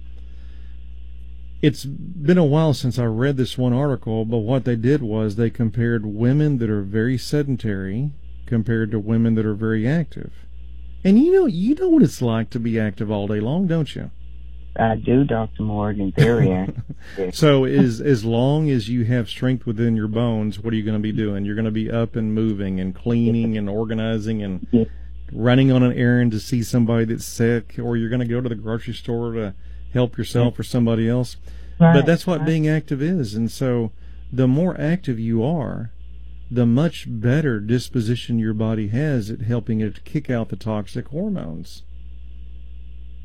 Speaker 1: It's been a while since I read this one article, but what they did was they compared women that are very sedentary compared to women that are very active. And you know, you know what it's like to be active all day long, don't you?
Speaker 4: I do, Doctor Morgan, very active.
Speaker 1: So as, as long as you have strength within your bones, what are you going to be doing? You're going to be up and moving and cleaning and organizing and
Speaker 4: yeah.
Speaker 1: running on an errand to see somebody that's sick, or you're going to go to the grocery store to help yourself or somebody else.
Speaker 4: Right.
Speaker 1: But that's what
Speaker 4: right.
Speaker 1: being active is. And so the more active you are, the much better disposition your body has at helping it kick out the toxic hormones.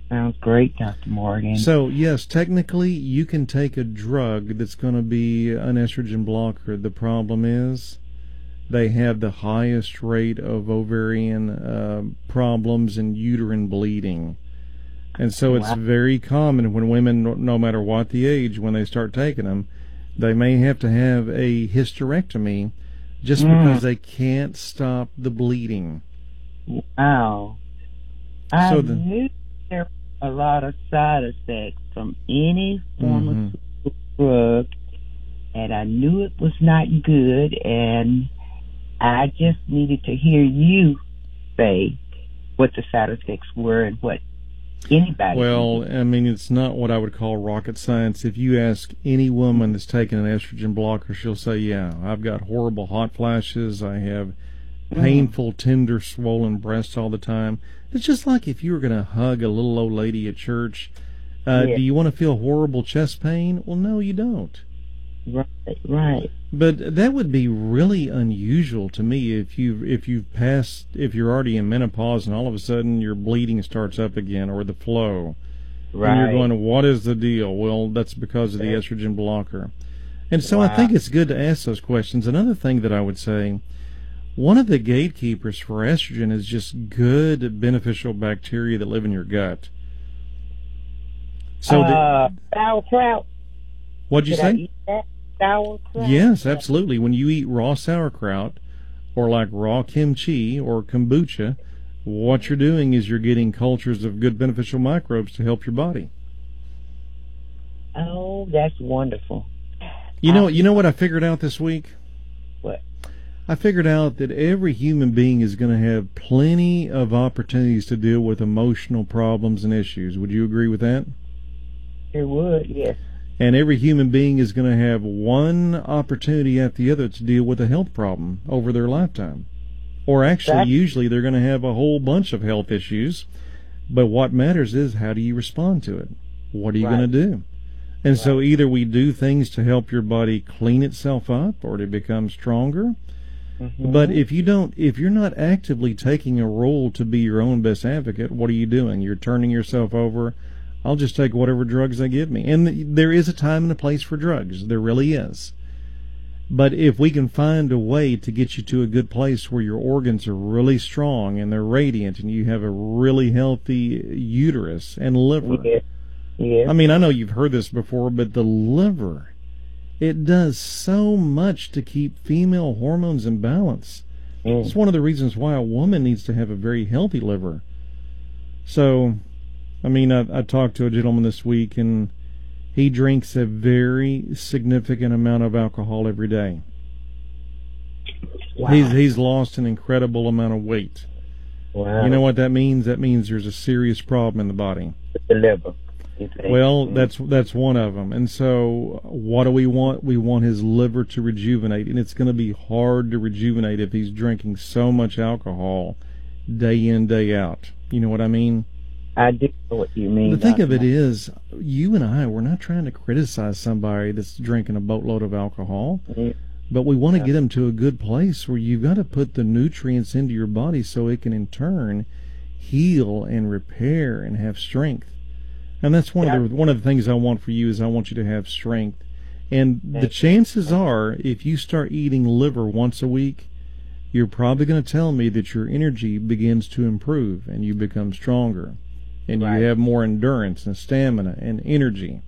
Speaker 4: Sounds great, Doctor Morgan.
Speaker 1: So, yes, technically you can take a drug that's going to be an estrogen blocker. The problem is they have the highest rate of ovarian uh, problems and uterine bleeding. And so it's
Speaker 4: Wow.
Speaker 1: very common when women, no matter what the age, when they start taking them, they may have to have a hysterectomy just
Speaker 4: Mm.
Speaker 1: because they can't stop the bleeding.
Speaker 4: Wow. I
Speaker 1: So the-
Speaker 4: knew there were a lot of side effects from any pharmaceutical drug, and I knew it was not good, and I just needed to hear you say what the side effects were and what anybody
Speaker 1: Well,
Speaker 4: can do.
Speaker 1: I mean, it's not what I would call rocket science. If you ask any woman that's taken an estrogen blocker, she'll say, yeah, I've got horrible hot flashes. I have painful, tender, swollen breasts all the time. It's just like if you were going to hug a little old lady at church. Uh,
Speaker 4: Yeah.
Speaker 1: Do you want to feel horrible chest pain? Well, no, you don't.
Speaker 4: Right, right.
Speaker 1: But that would be really unusual to me if you if you've passed if you're already in menopause and all of a sudden your bleeding starts up again or the flow.
Speaker 4: Right.
Speaker 1: And you're going, what is the deal? Well, that's because of the
Speaker 4: Yeah.
Speaker 1: estrogen blocker. And so I
Speaker 4: Wow.
Speaker 1: think it's good to ask those questions. Another thing that I would say, one of the gatekeepers for estrogen is just good beneficial bacteria that live in your gut. So,
Speaker 4: uh,
Speaker 1: the,
Speaker 4: sauerkraut.
Speaker 1: what'd you
Speaker 4: Did I
Speaker 1: say?
Speaker 4: eat that? Sauerkraut?
Speaker 1: Yes, absolutely. When you eat raw sauerkraut or like raw kimchi or kombucha, what you're doing is you're getting cultures of good beneficial microbes to help your body.
Speaker 4: Oh, that's wonderful.
Speaker 1: You know, you know what I figured out this week?
Speaker 4: What?
Speaker 1: I figured out that every human being is going to have plenty of opportunities to deal with emotional problems and issues. Would you agree with that?
Speaker 4: It would, yes.
Speaker 1: And every human being is going to have one opportunity after the other to deal with a health problem over their lifetime. Or actually,
Speaker 4: That-
Speaker 1: usually they're going to have a whole bunch of health issues. But what matters is how do you respond to it? What are you
Speaker 4: Right.
Speaker 1: going to do? And so
Speaker 4: Right.
Speaker 1: either we do things to help your body clean itself up or to become stronger.
Speaker 4: Mhm.
Speaker 1: But if you don't, if you're not actively taking a role to be your own best advocate, what are you doing? You're turning yourself over. I'll just take whatever drugs they give me. And th- there is a time and a place for drugs. There really is. But if we can find a way to get you to a good place where your organs are really strong and they're radiant and you have a really healthy uterus and liver.
Speaker 4: Yes. Yes.
Speaker 1: I mean, I know you've heard this before, but the liver, it does so much to keep female hormones in balance.
Speaker 4: Mm.
Speaker 1: It's one of the reasons why a woman needs to have a very healthy liver. So, I mean, I, I talked to a gentleman this week, and he drinks a very significant amount of alcohol every day.
Speaker 4: Wow.
Speaker 1: He's he's lost an incredible amount of weight.
Speaker 4: Wow.
Speaker 1: You know what that means? That means there's a serious problem in the body.
Speaker 4: The liver. you think?
Speaker 1: Well,
Speaker 4: Mm.
Speaker 1: that's that's one of them. And so, what do we want? We want his liver to rejuvenate, and it's going to be hard to rejuvenate if he's drinking so much alcohol day in, day out. You know what I mean?
Speaker 4: I do know what you mean.
Speaker 1: The thing of
Speaker 4: Doctor
Speaker 1: it is, you and I, we're not trying to criticize somebody that's drinking a boatload of alcohol,
Speaker 4: Mm.
Speaker 1: but we want to get them to a good place where you've got to put the nutrients into your body so it can in turn heal and repair and have strength. And that's one of the one of the things I want for you is I want you to have strength. And the chances are, if you start eating liver once a week, you're probably going to tell me that your energy begins to improve and you become stronger. And
Speaker 4: Right.
Speaker 1: you have more endurance and stamina and energy.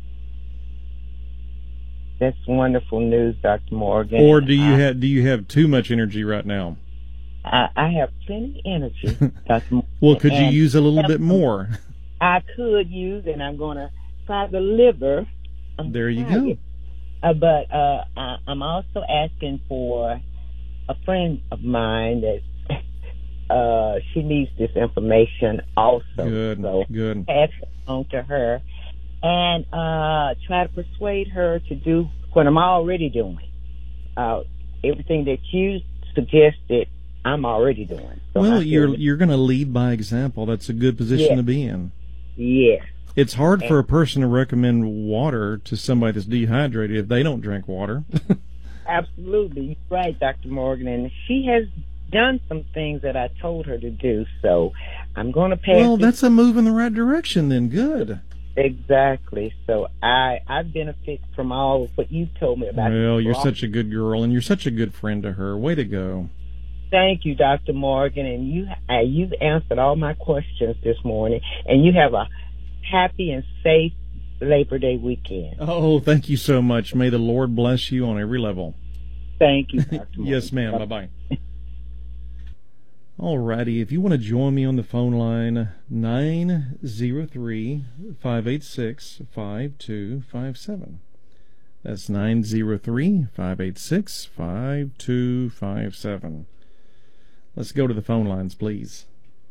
Speaker 4: That's wonderful news, Doctor Morgan.
Speaker 1: Or do you
Speaker 4: I,
Speaker 1: have do you have too much energy right now?
Speaker 4: I, I have plenty of energy, Doctor Morgan.
Speaker 1: Well, could you
Speaker 4: And
Speaker 1: use a little bit more?
Speaker 4: I could use, and I'm going to try the liver. I'm
Speaker 1: There you
Speaker 4: trying
Speaker 1: go.
Speaker 4: it. Uh, but uh, I, I'm also asking for a friend of mine that uh, she needs this information also.
Speaker 1: Good,
Speaker 4: So
Speaker 1: good.
Speaker 4: pass it on to her and uh, try to persuade her to do what I'm already doing. Uh, everything that you suggested, I'm already doing. So
Speaker 1: Well,
Speaker 4: I
Speaker 1: you're
Speaker 4: feel-
Speaker 1: you're going to lead by example. That's a good position
Speaker 4: Yeah.
Speaker 1: to be in.
Speaker 4: yes.
Speaker 1: It's hard for a person to recommend water to somebody that's dehydrated if they don't drink water.
Speaker 4: Absolutely. You're right, Doctor Morgan. And she has done some things that I told her to do. So I'm going to pass.
Speaker 1: Well,
Speaker 4: it.
Speaker 1: that's a move in the right direction then. Good.
Speaker 4: Exactly. So I I benefit from all of what you told me about.
Speaker 1: Well, you're such a good girl, and you're such a good friend to her. Way to go.
Speaker 4: Thank you, Doctor Morgan, and you uh, you've answered all my questions this morning, and you have a happy and safe Labor Day weekend.
Speaker 1: Oh, thank you so much. May the Lord bless you on every level.
Speaker 4: Thank you, Doctor Morgan.
Speaker 1: Yes, ma'am. Bye-bye. All righty. If you want to join me on the phone line, nine zero three, five eight six, five two five seven. That's nine zero three, five eight six, five two five seven. Let's go to the phone lines, please.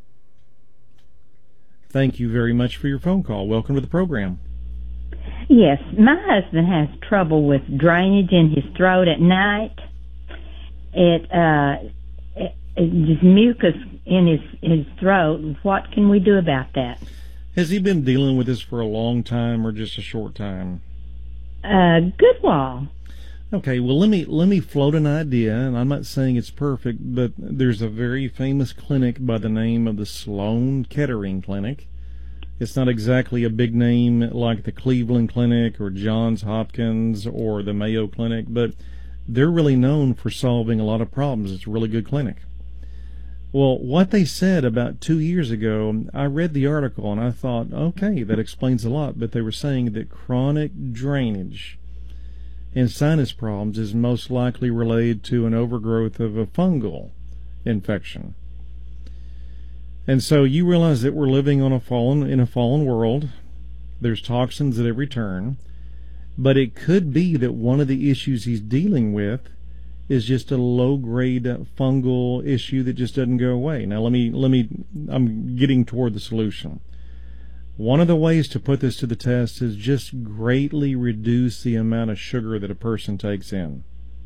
Speaker 1: Thank you very much for your phone call. Welcome to the program.
Speaker 5: Yes, my husband has trouble with drainage in his throat at night. It, uh, it, it just mucus in his, his throat. What can we do about that?
Speaker 1: Has he been dealing with this for a long time or just a short time?
Speaker 5: Uh, good while.
Speaker 1: Okay, well, let me let me float an idea, and I'm not saying it's perfect, but there's a very famous clinic by the name of the Sloan Kettering Clinic. It's not exactly a big name like the Cleveland Clinic or Johns Hopkins or the Mayo Clinic, but they're really known for solving a lot of problems. It's a really good clinic. Well, what they said about two years ago, I read the article and I thought, okay, that explains a lot, but they were saying that chronic drainage and sinus problems is most likely related to an overgrowth of a fungal infection. And so you realize that we're living on a fallen in a fallen world. There's toxins at every turn, but it could be that one of the issues he's dealing with is just a low-grade fungal issue that just doesn't go away. Now let me let me I'm getting toward the solution. One of the ways to put this to the test is just greatly reduce the amount of sugar that a person takes in.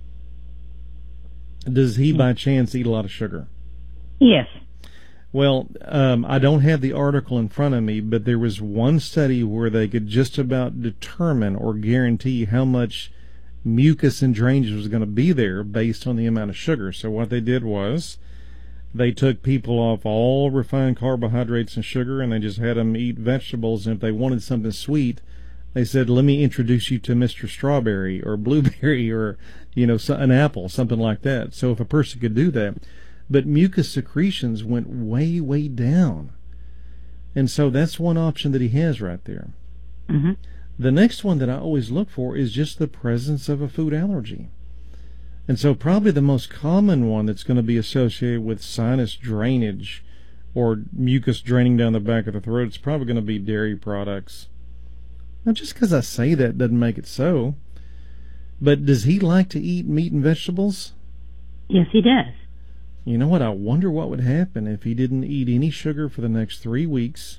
Speaker 1: Does he by chance eat a lot of sugar?
Speaker 5: Yes.
Speaker 1: Well, um, I don't have the article in front of me, but there was one study where they could just about determine or guarantee how much mucus and drainage was going to be there based on the amount of sugar. So what they did was they took people off all refined carbohydrates and sugar, and they just had them eat vegetables. And if they wanted something sweet, they said, let me introduce you to Mister Strawberry or Blueberry or, you know, an apple, something like that. So if a person could do that. But mucus secretions went way, way down. And so that's one option that he has right there.
Speaker 5: Mm-hmm.
Speaker 1: The next one that I always look for is just the presence of a food allergy. And so probably the most common one that's going to be associated with sinus drainage or mucus draining down the back of the throat is probably going to be dairy products. Now, just because I say that doesn't make it so. But does he like to eat meat and vegetables?
Speaker 5: Yes, he does.
Speaker 1: You know what? I wonder what would happen if he didn't eat any sugar for the next three weeks.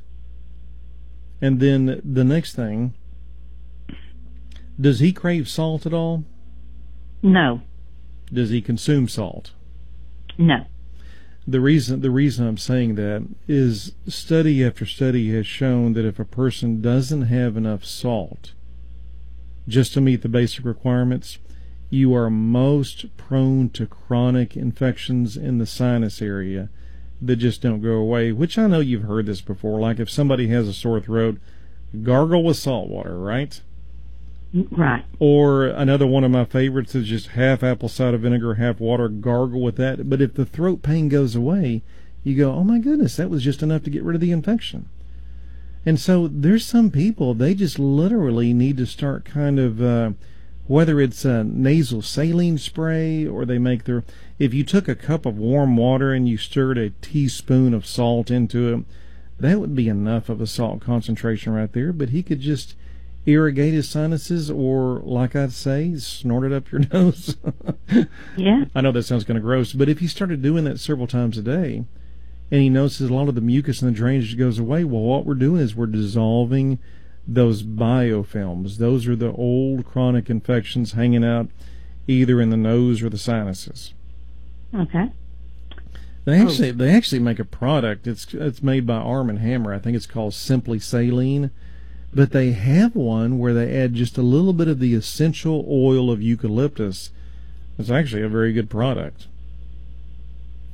Speaker 1: And then the next thing, does he crave salt at all?
Speaker 5: No.
Speaker 1: Does he consume salt?
Speaker 5: No.
Speaker 1: The reason the reason I'm saying that is study after study has shown that if a person doesn't have enough salt just to meet the basic requirements, you are most prone to chronic infections in the sinus area that just don't go away, which I know you've heard this before. Like if somebody has a sore throat, gargle with salt water, right?
Speaker 5: Right.
Speaker 1: Or another one of my favorites is just half apple cider vinegar, half water, gargle with that. But if the throat pain goes away, you go, oh my goodness, that was just enough to get rid of the infection. And so there's some people, they just literally need to start kind of, uh, whether it's a nasal saline spray or they make their, if you took a cup of warm water and you stirred a teaspoon of salt into it, that would be enough of a salt concentration right there. But he could just irrigate his sinuses, or like I'd say, snort it up your nose.
Speaker 5: Yeah.
Speaker 1: I know that sounds kind of gross, but if he started doing that several times a day and he notices a lot of the mucus and the drainage goes away, well, what we're doing is we're dissolving those biofilms. Those are the old chronic infections hanging out either in the nose or the sinuses.
Speaker 5: Okay.
Speaker 1: They actually oh. they actually make a product. It's it's made by Arm and Hammer. I think it's called Simply Saline. But they have one where they add just a little bit of the essential oil of eucalyptus. It's actually a very good product.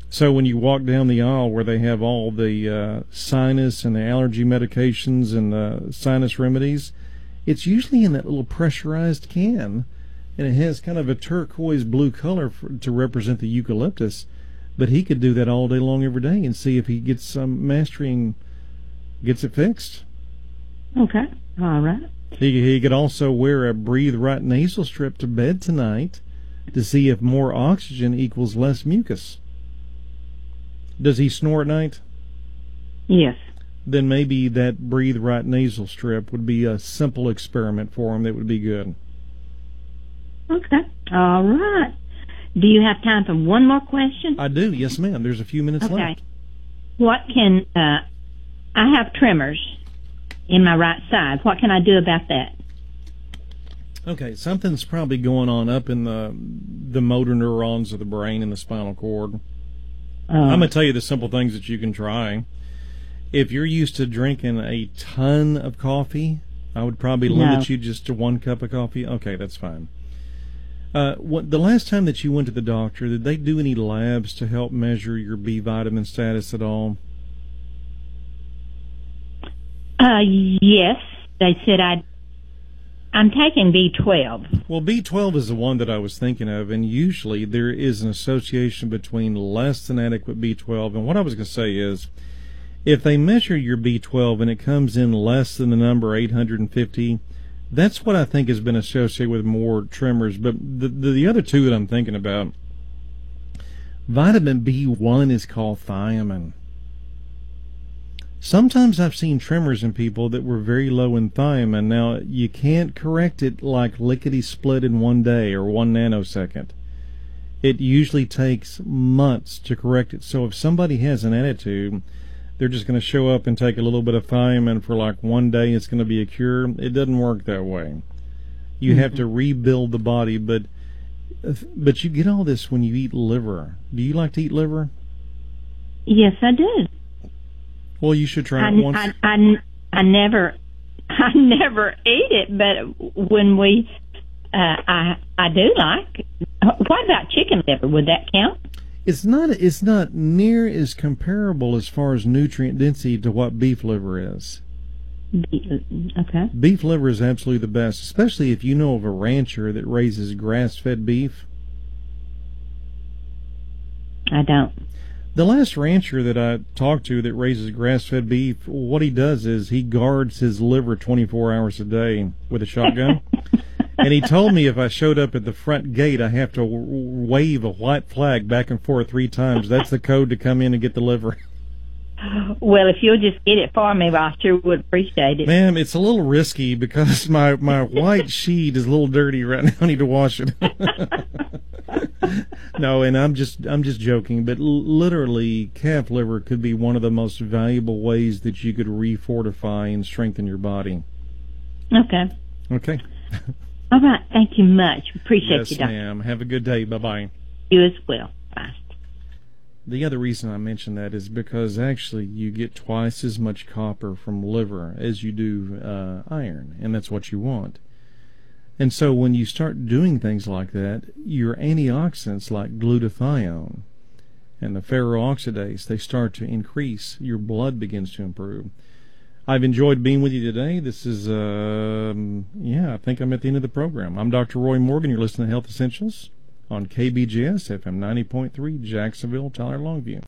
Speaker 1: So when you walk down the aisle where they have all the uh, sinus and the allergy medications and the sinus remedies, it's usually in that little pressurized can, and it has kind of a turquoise blue color for, to represent the eucalyptus. But he could do that all day long every day and see if he gets some mastery and gets it fixed.
Speaker 5: Okay, all right.
Speaker 1: He, he could also wear a Breathe Right nasal strip to bed tonight to see if more oxygen equals less mucus. Does he snore at night?
Speaker 5: Yes.
Speaker 1: Then maybe that Breathe Right nasal strip would be a simple experiment for him that would be good.
Speaker 5: Okay, all right. Do you have time for one more question?
Speaker 1: I do, yes, ma'am. There's a few minutes
Speaker 5: okay.
Speaker 1: left.
Speaker 5: What can, uh, I have tremors in my right side. What can I do about that?
Speaker 1: Okay, something's probably going on up in the the motor neurons of the brain and the spinal cord. Uh, I'm going to tell you the simple things that you can try. If you're used to drinking a ton of coffee, I would probably limit
Speaker 5: no.
Speaker 1: you just to one cup of coffee. Okay, that's fine. Uh, what, the last time that you went to the doctor, did they do any labs to help measure your B vitamin status at all?
Speaker 5: Uh, yes. They said I'd, I'm taking B twelve.
Speaker 1: Well, B twelve is the one that I was thinking of, and usually there is an association between less than adequate B twelve. And what I was going to say is, if they measure your B twelve and it comes in less than the number eight hundred fifty, that's what I think has been associated with more tremors. But the, the the other two that I'm thinking about, vitamin B one is called thiamine. Sometimes I've seen tremors in people that were very low in thiamine. Now, you can't correct it like lickety-split in one day or one nanosecond. It usually takes months to correct it. So if somebody has an attitude, they're just going to show up and take a little bit of thiamine for like one day, it's going to be a cure. It doesn't work that way. You mm-hmm. have to rebuild the body, but but you get all this when you eat liver. Do you like to eat liver?
Speaker 5: Yes, I do.
Speaker 1: Well, you should try
Speaker 5: I,
Speaker 1: it once.
Speaker 5: I, I, I never, I never eat it, but when we, uh, I, I do like. What about chicken liver? Would that count?
Speaker 1: It's not. It's not near as comparable as far as nutrient density to what beef liver is.
Speaker 5: Okay.
Speaker 1: Beef liver is absolutely the best, especially if you know of a rancher that raises grass-fed beef.
Speaker 5: I don't.
Speaker 1: The last rancher that I talked to that raises grass-fed beef, what he does is he guards his liver twenty-four hours a day with a shotgun. And he told me if I showed up at the front gate, I have to w- wave a white flag back and forth three times. That's the code to come in and get the liver.
Speaker 5: Well, if you'll just get it for me, I sure would appreciate it.
Speaker 1: Ma'am, it's a little risky because my, my white sheet is a little dirty right now. I need to wash it. No, and I'm just I'm just joking, but l- literally calf liver could be one of the most valuable ways that you could refortify and strengthen your body.
Speaker 5: Okay.
Speaker 1: Okay.
Speaker 5: All right. Thank you much. Appreciate
Speaker 1: yes,
Speaker 5: you, Doctor.
Speaker 1: Yes, ma'am. Have a good day. Bye-bye.
Speaker 5: You as well. Bye.
Speaker 1: The other reason I mention that is because actually you get twice as much copper from liver as you do uh, iron, and that's what you want. And so when you start doing things like that, your antioxidants like glutathione and the ferrooxidase, they start to increase. Your blood begins to improve. I've enjoyed being with you today. This is, um, yeah, I think I'm at the end of the program. I'm Doctor Roy Morgan. You're listening to Health Essentials on K B J S F M ninety point three, Jacksonville, Tyler, Longview.